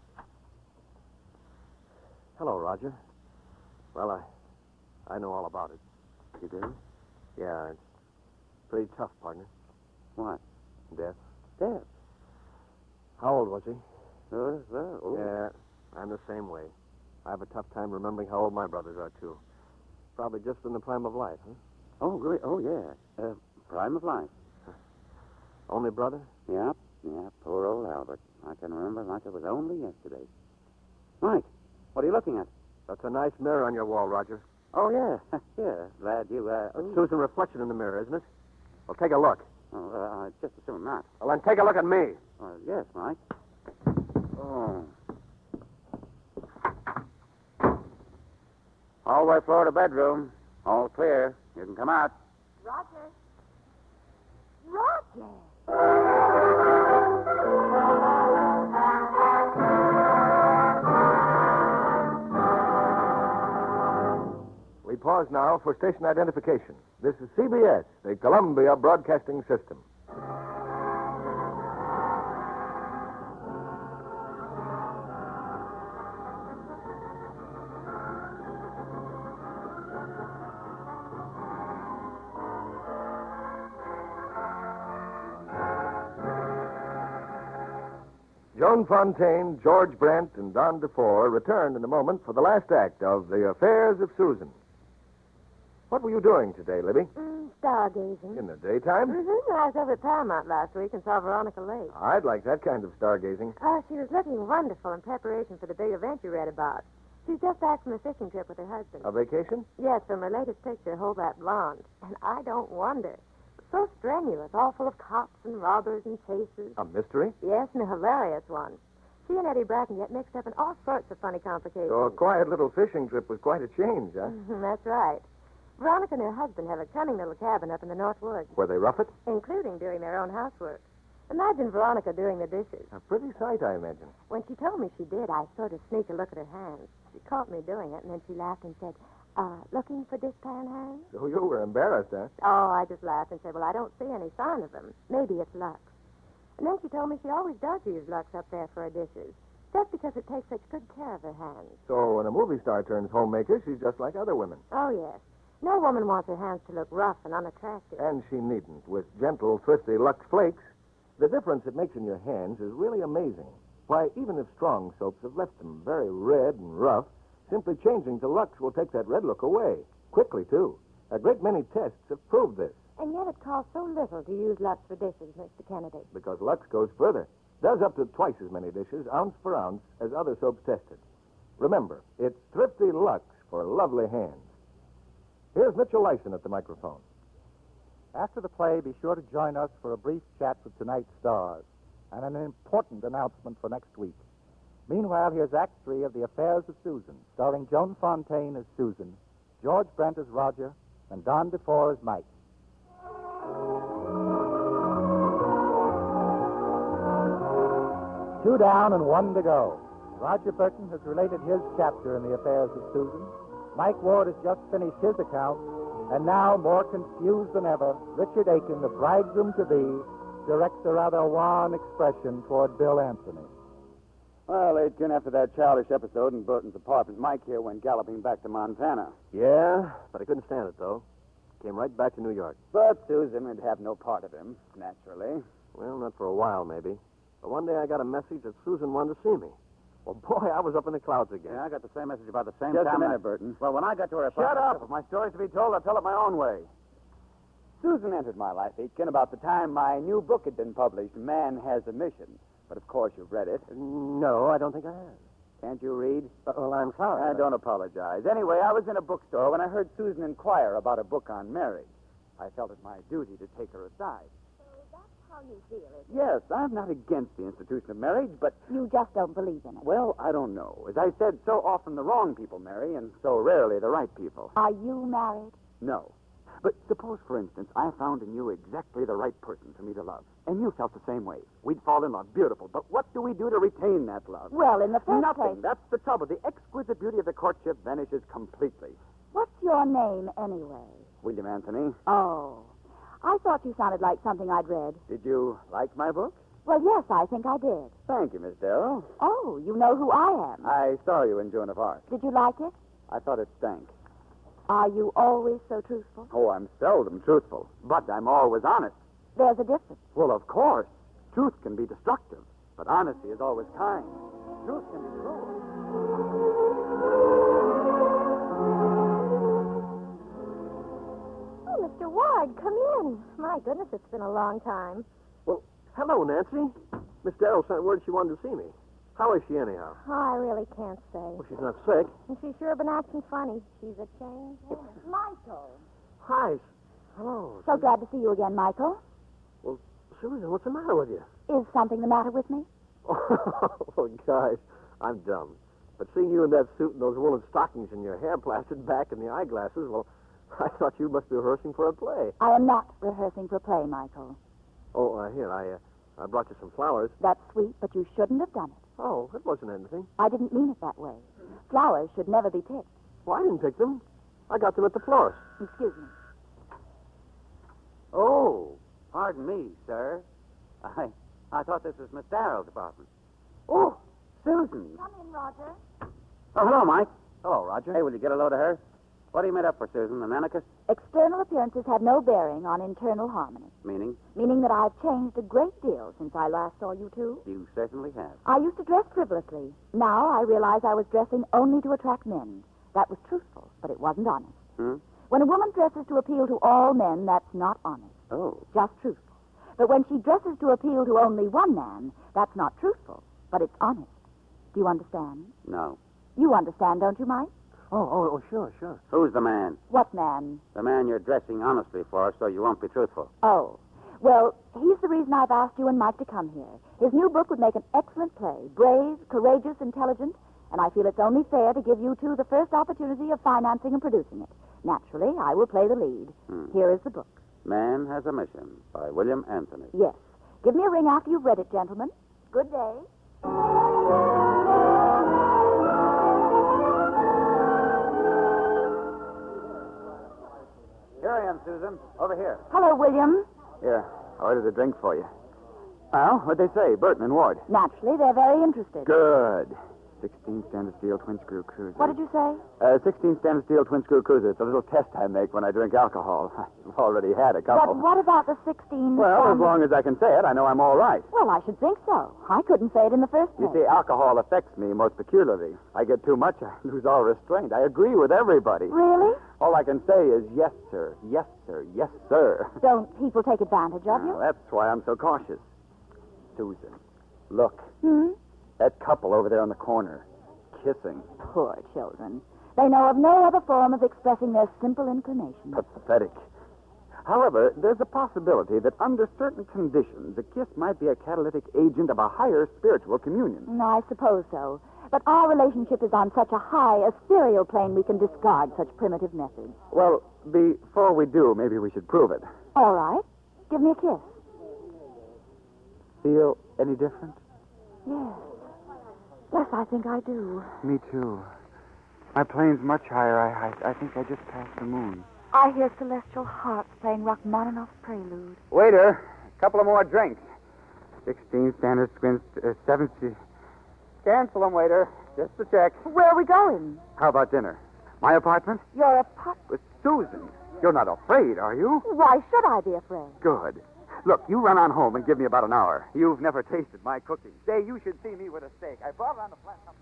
Hello, Roger. Well, I I know all about it. You do? Yeah, it's pretty tough, partner. What? Death. Death? How old was he? Uh, well, oh. Yeah, I'm the same way. I have a tough time remembering how old my brothers are, too. Probably just in the prime of life, huh? Oh, great. Oh, yeah. Uh, prime of life. Only brother? Yep. Yeah, poor old Albert. I can remember like it was only yesterday. Mike, what are you looking at? That's a nice mirror on your wall, Roger. Oh, yeah. yeah. Glad you, uh... That's Susan's reflection in the mirror, isn't it? Well, take a look. Oh, uh, just assume not. Well, then take a look at me. Uh, yes, Mike. Oh. Hallway floor to bedroom. All clear. You can come out. Roger. Roger. We pause now for station identification. This is C B S, the Columbia Broadcasting System. Joan Fontaine, George Brent, and Don DeFore returned in a moment for the last act of The Affairs of Susan. What were you doing today, Libby? Mm, stargazing. In the daytime? Mm-hmm. I was over at Paramount last week and saw Veronica Lake. I'd like that kind of stargazing. Oh, she was looking wonderful in preparation for the big event you read about. She's just back from a fishing trip with her husband. A vacation? Yes, from her latest picture, Hold That Blonde. And I don't wonder. So strenuous, all full of cops and robbers and chases. A mystery? Yes, and a hilarious one. She and Eddie Bracken get mixed up in all sorts of funny complications. So a quiet little fishing trip was quite a change, huh? Mhm, that's right. Veronica and her husband have a cunning little cabin up in the North Woods, Where they rough it? including doing their own housework. Imagine Veronica doing the dishes. A pretty sight, I imagine. When she told me she did, I sort of sneaked a look at her hands. She caught me doing it, and then she laughed and said, uh, looking for dishpan hands? So you were embarrassed, huh? Oh, I just laughed and said, well, I don't see any sign of them. Maybe it's Lux. And then she told me she always does use Lux up there for her dishes, just because it takes such good care of her hands. So when a movie star turns homemaker, she's just like other women. Oh, yes. No woman wants her hands to look rough and unattractive. And she needn't. With gentle, thrifty Lux Flakes, the difference it makes in your hands is really amazing. Why, even if strong soaps have left them very red and rough, simply changing to Lux will take that red look away. Quickly, too. A great many tests have proved this, And yet it costs so little to use Lux for dishes, Mister Kennedy. because Lux goes further. Does up to twice as many dishes, ounce for ounce, as other soaps tested. Remember, it's thrifty Lux for lovely hands. Here's Mitchell Lyson at the microphone. After the play, be sure to join us for a brief chat with tonight's stars and an important announcement for next week. Meanwhile, here's Act Three of The Affairs of Susan, starring Joan Fontaine as Susan, George Brent as Roger, and Don DeFore as Mike. Two down and one to go. Roger Burton has related his chapter in The Affairs of Susan. Mike Ward has just finished his account. And now, more confused than ever, Richard Aiken, the bridegroom-to-be, directs a rather wan expression toward Bill Anthony. Well, Aitken, after that childish episode in Burton's apartment, Mike here went galloping back to Montana. Yeah, but I couldn't stand it, though. Came right back to New York. But Susan would have no part of him, naturally. Well, not for a while, maybe. But one day I got a message that Susan wanted to see me. Well, boy, I was up in the clouds again. Yeah, I got the same message about the same Just time. a minute, I... Burton. Well, when I got to her apartment... Shut up! If my story's to be told, I'll tell it my own way. Susan entered my life, Aitken, about the time my new book had been published, Man Has a Mission. But, of course, you've read it. No, I don't think I have. Can't you read? Well, I'm sorry. I don't apologize. Anyway, I was in a bookstore when I heard Susan inquire about a book on marriage. I felt it my duty to take her aside. So that's how you feel, is it? Yes, I'm not against the institution of marriage, but... You just don't believe in it. Well, I don't know. As I said, so often the wrong people marry, and so rarely the right people. Are you married? No. But suppose, for instance, I found in you exactly the right person for me to love. And you felt the same way. We'd fall in love. Beautiful. But what do we do to retain that love? Well, in the first Nothing. place... That's the trouble. The exquisite beauty of the courtship vanishes completely. What's your name, anyway? William Anthony, Oh. I thought you sounded like something I'd read. did you like my book? Well, yes, I think I did. Thank you, Miss Darrow. Oh, you know who I am. I saw you in Joan of Arc. Did you like it? I thought it stank. Are you always so truthful? Oh, I'm seldom truthful, but I'm always honest. There's a difference. Well, of course. Truth can be destructive, but honesty is always kind. Truth can be cruel. Oh, Mister Ward, come in. My goodness, it's been a long time. Well, hello, Nancy. Miss Darrell sent word she wanted to see me. How is she, anyhow? Oh, I really can't say. Well, she's not sick. And she's sure been acting funny. She's a change. Michael. Hi. Hello. So glad to see you again, Michael. Well, Susan, what's the matter with you? Is something the matter with me? Oh, gosh, I'm dumb. But seeing you in that suit and those woolen stockings and your hair plastered back and the eyeglasses, well, I thought you must be rehearsing for a play. I am not rehearsing for play, Michael. Oh, uh, here, I, uh, I brought you some flowers. That's sweet, but you shouldn't have done it. Oh, it wasn't anything. I didn't mean it that way. Flowers should never be picked. Well, I didn't pick them. I got them at the florist. Excuse me. Oh, pardon me, sir. I I thought this was Miss Darrell's apartment. Oh, Susan. Come in, Roger. Oh, hello, Mike. Hello, Roger. Hey, will you get a load of her? What are you made up for, Susan? An anarchist? External appearances have no bearing on internal harmony. Meaning? Meaning that I've changed a great deal since I last saw you two. You certainly have. I used to dress frivolously. Now I realize I was dressing only to attract men. That was truthful, but it wasn't honest. Hmm? When a woman dresses to appeal to all men, that's not honest. Oh. Just truthful. But when she dresses to appeal to only one man, that's not truthful, but it's honest. Do you understand? No. You understand, don't you, Mike? Oh, oh, oh, sure, sure. Who's the man? What man? The man you're dressing honestly for, so you won't be truthful. Oh. Well, he's the reason I've asked you and Mike to come here. His new book would make an excellent play. Brave, courageous, intelligent, and I feel it's only fair to give you two the first opportunity of financing and producing it. Naturally, I will play the lead. Hmm. Here is the book. Man Has a Mission by William Anthony. Yes. Give me a ring after you've read it, gentlemen. Good day. Here I am, Susan. Over here. Hello, William. Here, I ordered a drink for you. Well, what'd they say, Burton and Ward? Naturally, they're very interested. Good. sixteen Standard Steel twin-screw cruiser. What did you say? Uh, sixteen Standard Steel twin-screw cruiser. It's a little test I make when I drink alcohol. I've already had a couple. But what about the sixteen? Well, as standard- long as I can say it, I know I'm all right. Well, I should think so. I couldn't say it in the first You place. see, alcohol affects me most peculiarly. I get too much, I lose all restraint. I agree with everybody. Really? All I can say is yes, sir, yes, sir, yes, sir. Don't people take advantage of Now, you? that's why I'm so cautious. Susan, look. Hmm? That couple over there on the corner, kissing. Poor children. They know of no other form of expressing their simple inclination. Pathetic. However, there's a possibility that under certain conditions, a kiss might be a catalytic agent of a higher spiritual communion. No, I suppose so. But our relationship is on such a high, ethereal plane we can discard such primitive methods. Well, before we do, maybe we should prove it. All right. Give me a kiss. Feel any different? Yes. Yes, I think I do. Me too. My plane's much higher. I, I, I think I just passed the moon. I hear celestial harps playing Rachmaninoff's prelude. Waiter, a couple of more drinks. Sixteen Standard Twins, uh, seventy. Cancel them, waiter. Just a check. Where are we going? How about dinner? My apartment? Your apartment. With Susan. You're not afraid, are you? Why should I be afraid? Good. Look, you run on home and give me about an hour. You've never tasted my cooking. Say, you should see me with a steak. I brought it on the flat top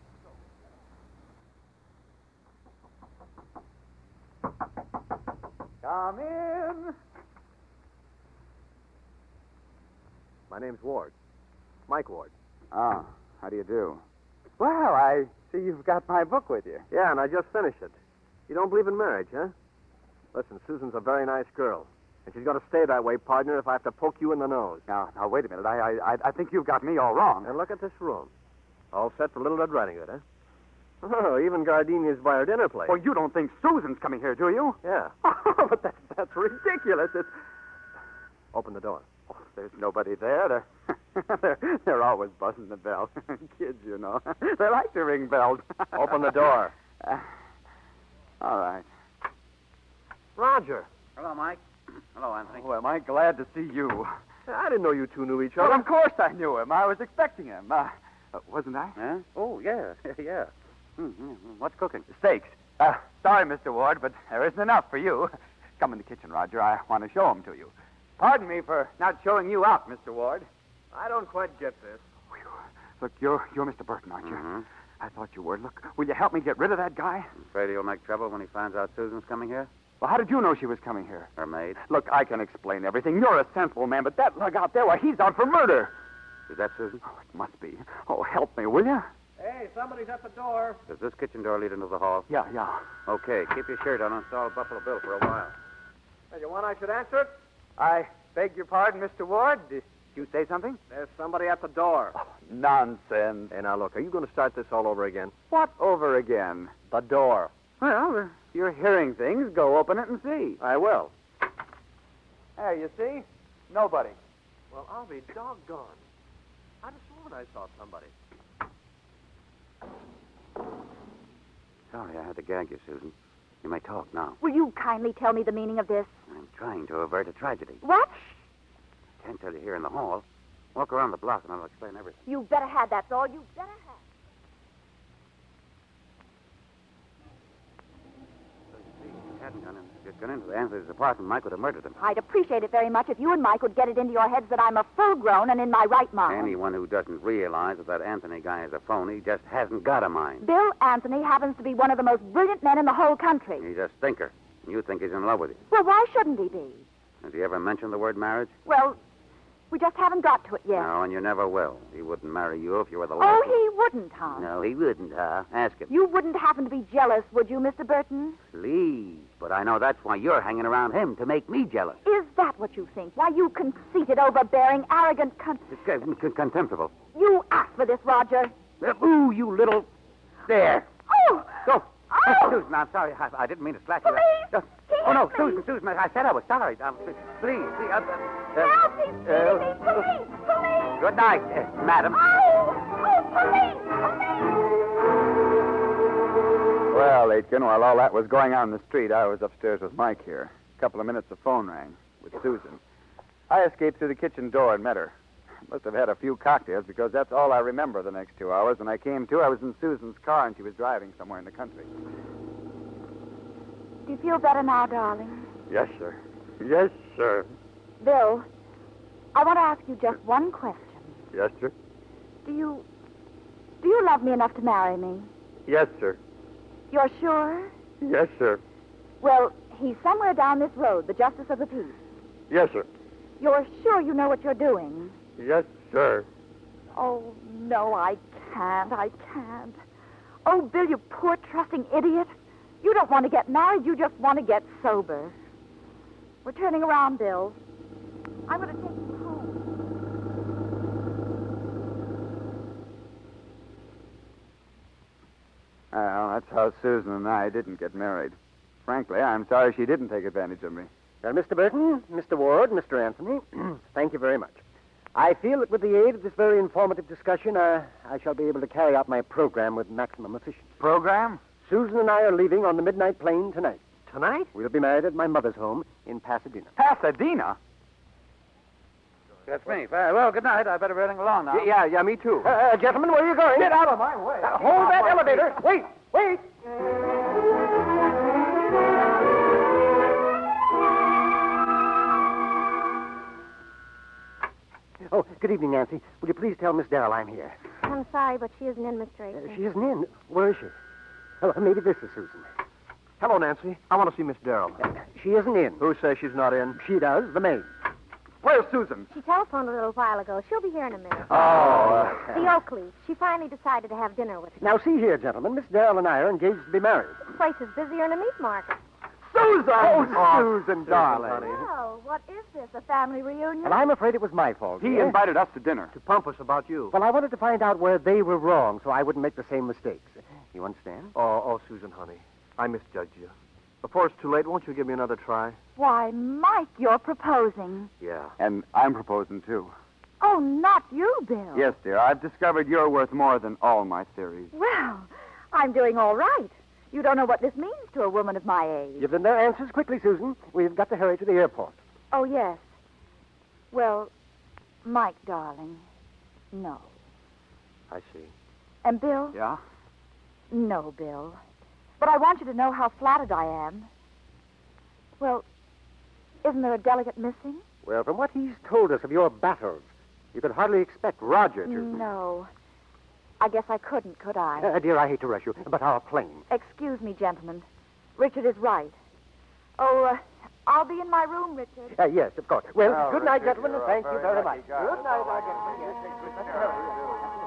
of the stove. Come in. My name's Ward. Mike Ward. Ah, how do you do? Well, I see you've got my book with you. Yeah, and I just finished it. You don't believe in marriage, huh? Listen, Susan's a very nice girl. And she's going to stay that way, partner, if I have to poke you in the nose. Now, now, wait a minute. I, I, I think you've got me all wrong. And look at this room. All set for Little Red Riding Hood, huh? Oh, even gardenias by her dinner plate. Well, you don't think Susan's coming here, do you? Yeah. But that's, that's ridiculous. It's... Open the door. Oh, there's nobody there. They're, they're, they're always buzzing the bell. Kids, you know. They like to ring bells. Open the door. Uh, all right. Roger. Hello, Mike. Hello, Anthony. Oh, am I glad to see you. I didn't know you two knew each Well, other. of course I knew him. I was expecting him. Uh, uh, wasn't I? Huh? Oh, yeah, yeah. Mm-hmm. What's cooking? Steaks. Uh, sorry, Mister Ward, but there isn't enough for you. Come in the kitchen, Roger. I want to show them to you. Pardon me for not showing you out, Mister Ward. I don't quite get this. Whew. Look, you're you're Mister Burton, aren't you? Mm-hmm. I thought you were. Look, will you help me get rid of that guy? I'm afraid he'll make trouble when he finds out Susan's coming here. Well, how did you know she was coming here? Her maid. Look, I can explain everything. You're a sensible man, but that lug out there, well, he's out for murder. Is that Susan? Oh, it must be. Oh, help me, will you? Hey, somebody's at the door. Does this kitchen door lead into the hall? Yeah, yeah. Okay, keep your shirt on and stall Buffalo Bill for a while. Hey, you want I should answer it? I beg your pardon, Mister Ward. Did you say something? There's somebody at the door. Oh, nonsense. Hey, now look, are you going to start this all over again? What over again? The door. Well, if you're hearing things, go open it and see. I will. There, you see? Nobody. Well, I'll be doggone. I just sworn I saw somebody. Sorry I had to gag you, Susan. You may talk now. Will you kindly tell me the meaning of this? I'm trying to avert a tragedy. What? Can't tell you here in the hall. Walk around the block and I'll explain everything. You better have, that's all. You better have. hadn't gone in, just gone into Anthony's apartment, Mike would have murdered him. I'd appreciate it very much if you and Mike would get it into your heads that I'm a full-grown and in my right mind. Anyone who doesn't realize that that Anthony guy is a phony just hasn't got a mind. Bill Anthony happens to be one of the most brilliant men in the whole country. He's a stinker. You think he's in love with you. Well, why shouldn't he be? Has he ever mentioned the word marriage? Well, we just haven't got to it yet. No, and you never will. He wouldn't marry you if you were the Oh, last. he wouldn't, huh? No, he wouldn't, huh? Ask him. You wouldn't happen to be jealous, would you, Mister Burton? Please. But I know that's why you're hanging around him, to make me jealous. Is that what you think? Why, you conceited, overbearing, arrogant con... It's con- con- contemptible. You asked for this, Roger. Uh, ooh, you little... There. Oh! Go. Oh! Susan, I'm sorry. I, I didn't mean to slap you. Police! Uh, oh, no, Susan, Susan, I, I said I was sorry. Uh, please, please. Uh, uh, Help! He's beating uh, me! Police! Police! Good night, uh, madam. Oh! Oh, police! Police! Well, Aitken, while all that was going on in the street, I was upstairs with Mike here. A couple of minutes, the phone rang with Susan. I escaped through the kitchen door and met her. Must have had a few cocktails because that's all I remember the next two hours. When I came to, I was in Susan's car and she was driving somewhere in the country. Do you feel better now, darling? Yes, sir. Yes, sir. Bill, I want to ask you just one question. Yes, sir. Do you... Do you love me enough to marry me? Yes, sir. You're sure? Yes, sir. Well, he's somewhere down this road, the Justice of the Peace. Yes, sir. You're sure you know what you're doing? Yes, sir. Oh, no, I can't. I can't. Oh, Bill, you poor, trusting idiot. You don't want to get married. You just want to get sober. We're turning around, Bill. I'm going to take you home. Well, that's how Susan and I didn't get married. Frankly, I'm sorry she didn't take advantage of me. Well, Mister Burton, Mister Ward, Mister Anthony, thank you very much. I feel that with the aid of this very informative discussion, uh, I shall be able to carry out my program with maximum efficiency. Program? Susan and I are leaving on the midnight plane tonight. Tonight? We'll be married at my mother's home in Pasadena. Pasadena? That's me. Very well, good night. I better be running along now. Y- yeah, yeah, me too. Uh, gentlemen, where are you going? Get out of my way. Uh, hold that elevator. Wait, wait. Oh, good evening, Nancy. Will you please tell Miss Darrell I'm here? I'm sorry, but she isn't in, Mister Uh, Aitken. she isn't in. Where is she? Oh, maybe this is Susan. Hello, Nancy. I want to see Miss Darrell. Uh, she isn't in. Who says she's not in? She does, the maid. Where's Susan? She telephoned a little while ago. She'll be here in a minute. Oh. The Oakleys. She finally decided to have dinner with me. Now, see here, gentlemen. Miss Darrell and I are engaged to be married. The place is busier than a meat market. Susan! Oh, Susan, darling. Well, what is this, a family reunion? Well, I'm afraid it was my fault. He dear. invited us to dinner. To pump us about you. Well, I wanted to find out where they were wrong so I wouldn't make the same mistakes. You understand? Oh, oh, Susan, honey. I misjudged you. Before it's too late, won't you give me another try? Why, Mike, you're proposing. Yeah. And I'm proposing, too. Oh, not you, Bill. Yes, dear. I've discovered you're worth more than all my theories. Well, I'm doing all right. You don't know what this means to a woman of my age. Give them their answers quickly, Susan. We've got to hurry to the airport. Oh, yes. Well, Mike, darling, no. I see. And Bill? Yeah? No, Bill. But I want you to know how flattered I am. Well, isn't there a delegate missing? Well, from what he's told us of your battles, you could hardly expect Roger to... No. I guess I couldn't, could I? Uh, dear, I hate to rush you, but our plane. Excuse me, gentlemen. Richard is right. Oh, uh, I'll be in my room, Richard. Uh, yes, of course. Well, Oh, good night, Richard, gentlemen, and you're thank a you very very much. lucky guy. Good night, our gentlemen. Yes, let's hurry.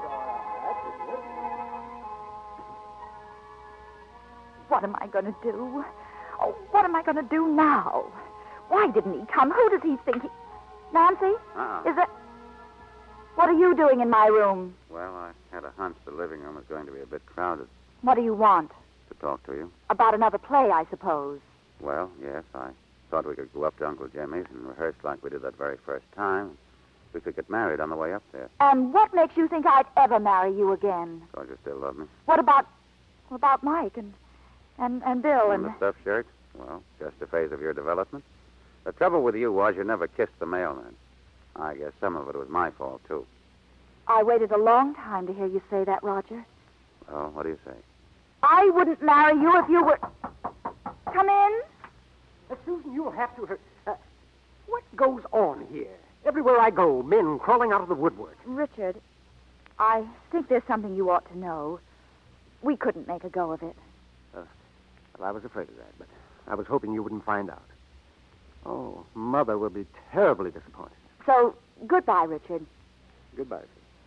What am I going to do? Oh, what am I going to do now? Why didn't he come? Who does he think he... Nancy? Uh-uh. Is it... What are you doing in my room? Well, I had a hunch the living room was going to be a bit crowded What do you want? to talk to you. About another play, I suppose. Well, yes, I thought we could go up to Uncle Jimmy's and rehearse like we did that very first time. We could get married on the way up there. And what makes you think I'd ever marry you again? Don't you still love me? What about... What about Mike and... And, and Bill and... And the stuffed shirt? Well, just a phase of your development. The trouble with you was you never kissed the mailman. I guess some of it was my fault, too. I waited a long time to hear you say that, Roger. Well, what do you say? I wouldn't marry you if you were... Come in. Susan, you'll have to... Uh, what goes on here? Everywhere I go, men crawling out of the woodwork. Richard, I think there's something you ought to know. We couldn't make a go of it. Uh, well, I was afraid of that, but I was hoping you wouldn't find out. Oh, Mother will be terribly disappointed. So, goodbye, Richard. Goodbye.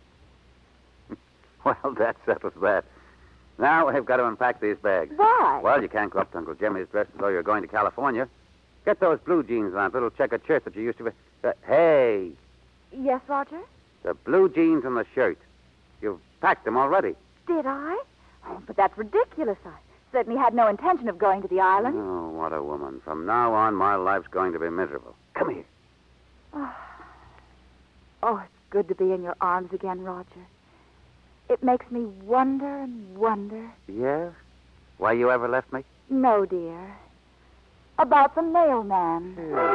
Well, that settles that. Now we've got to unpack these bags. Why? Well, you can't go up to Uncle Jimmy's dressed as though you're going to California. Get those blue jeans on, little checkered shirt that you used to wear. Uh, hey, Yes, Roger? the blue jeans and the shirt. You've packed them already. Did I? Oh, but that's ridiculous. I certainly had no intention of going to the island. Oh, what a woman. From now on, my life's going to be miserable. Come here. Oh, oh it's good to be in your arms again, Roger. It makes me wonder and wonder. Yeah? Why you ever left me? No, dear. About the mailman.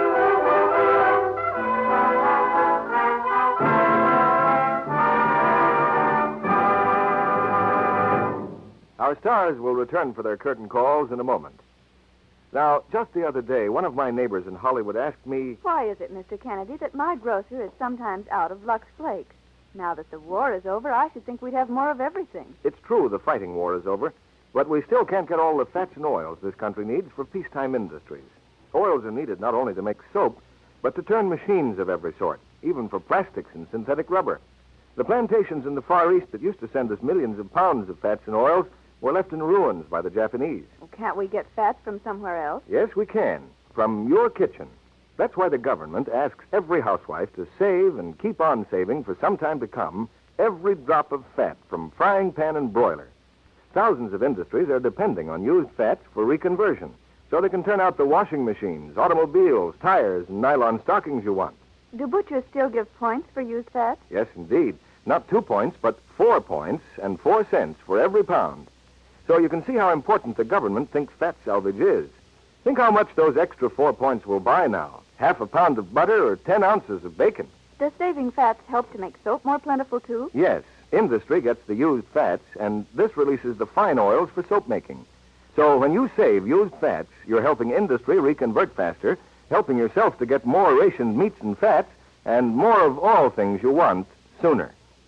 Our stars will return for their curtain calls in a moment. Now, just the other day, one of my neighbors in Hollywood asked me, Why is it, Mister Kennedy, that my grocer is sometimes out of Lux Flakes? Now that the war is over, I should think we'd have more of everything. it's true the fighting war is over, but we still can't get all the fats and oils this country needs for peacetime industries. Oils are needed not only to make soap, but to turn machines of every sort, even for plastics and synthetic rubber. The plantations in the Far East that used to send us millions of pounds of fats and oils were left in ruins by the Japanese. Well, can't we get fats from somewhere else? Yes, we can. From your kitchen. That's why the government asks every housewife to save and keep on saving for some time to come every drop of fat from frying pan and broiler. Thousands of industries are depending on used fats for reconversion, so they can turn out the washing machines, automobiles, tires, and nylon stockings you want. Do butchers still give points for used fats? Yes, indeed. Not two points, but four points and four cents for every pound. So you can see how important the government thinks fat salvage is. Think how much those extra four points will buy now. Half a pound of butter or ten ounces of bacon. Does saving fats help to make soap more plentiful, too? Yes, industry gets the used fats, and this releases the fine oils for soap making. So when you save used fats, you're helping industry reconvert faster, helping yourself to get more rationed meats and fats, and more of all things you want sooner.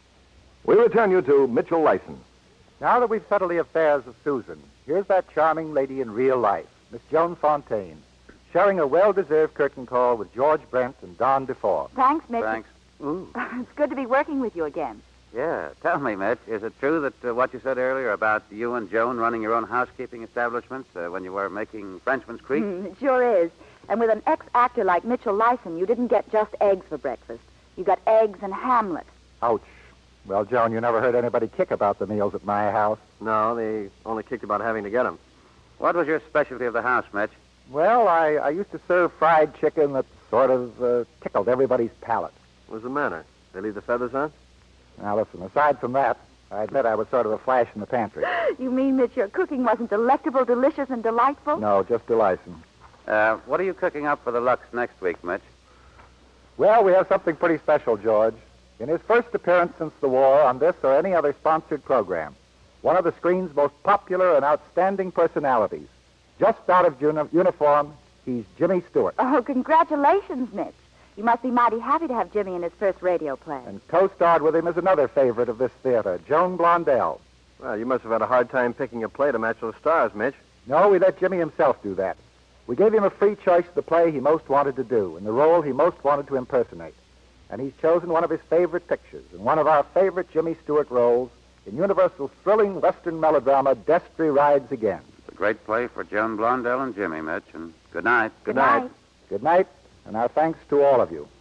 We return you to Mitchell Lyson. Now that we've settled the affairs of Susan, here's that charming lady in real life, Miss Joan Fontaine, sharing a well-deserved curtain call with George Brent and Don DeFore. Thanks, Mitch. Thanks. Ooh. It's good to be working with you again. Yeah. Tell me, Mitch, is it true that uh, what you said earlier about you and Joan running your own housekeeping establishment uh, when you were making Frenchman's Creek? Mm, it sure is. And with an ex-actor like Mitchell Lyson, you didn't get just eggs for breakfast. You got eggs and Hamlet. Ouch. Well, Joan, you never heard anybody kick about the meals at my house. No, they only kicked about having to get them. What was your specialty of the house, Mitch? Well, I, I used to serve fried chicken that sort of uh, tickled everybody's palate. What's the matter? They leave the feathers on? Now, listen, aside from that, I admit I was sort of a flash in the pantry. You mean that your cooking wasn't delectable, delicious, and delightful? No, just delicing. Uh, what are you cooking up for the Lux next week, Mitch? Well, we have something pretty special, George. In his first appearance since the war on this or any other sponsored program, one of the screen's most popular and outstanding personalities, just out of uni- uniform, he's Jimmy Stewart. Oh, congratulations, Mitch. You must be mighty happy to have Jimmy in his first radio play. And co-starred with him is another favorite of this theater, Joan Blondell. Well, you must have had a hard time picking a play to match those stars, Mitch. No, we let Jimmy himself do that. We gave him a free choice of the play he most wanted to do and the role he most wanted to impersonate. And he's chosen one of his favorite pictures and one of our favorite Jimmy Stewart roles in Universal's thrilling Western melodrama, Destry Rides Again. It's a great play for Joan Blondell and Jimmy, Mitch. And good night. Good night. Good night, and our thanks to all of you.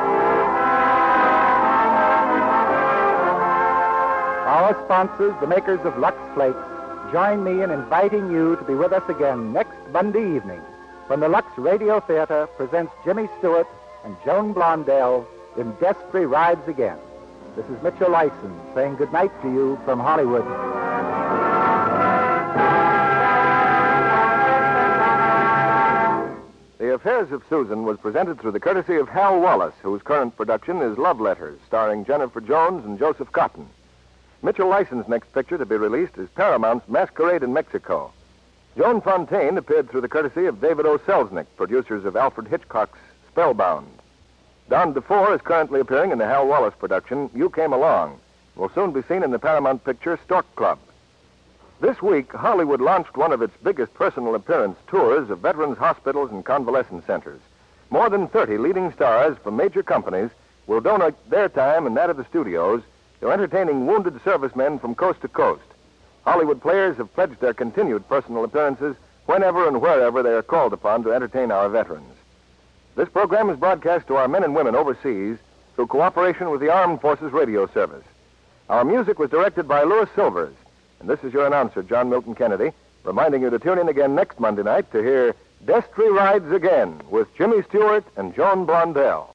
Our sponsors, the makers of Lux Flakes, join me in inviting you to be with us again next Monday evening when the Lux Radio Theater presents Jimmy Stewart and Joan Blondell in Destry Rides Again. This is Mitchell Lyson saying good night to you from Hollywood. The Affairs of Susan was presented through the courtesy of Hal Wallace, whose current production is Love Letters, starring Jennifer Jones and Joseph Cotton. Mitchell Lyson's next picture to be released is Paramount's Masquerade in Mexico. Joan Fontaine appeared through the courtesy of David O. Selznick, producers of Alfred Hitchcock's Spellbound. Don DeFore is currently appearing in the Hal Wallace production, You Came Along. Will soon be seen in the Paramount picture Stork Club. This week, Hollywood launched one of its biggest personal appearance tours of veterans' hospitals and convalescent centers. More than thirty leading stars from major companies will donate their time and that of the studios to entertaining wounded servicemen from coast to coast. Hollywood players have pledged their continued personal appearances whenever and wherever they are called upon to entertain our veterans. This program is broadcast to our men and women overseas through cooperation with the Armed Forces Radio Service. Our music was directed by Louis Silvers, and this is your announcer, John Milton Kennedy, reminding you to tune in again next Monday night to hear Destry Rides Again with Jimmy Stewart and Joan Blondell.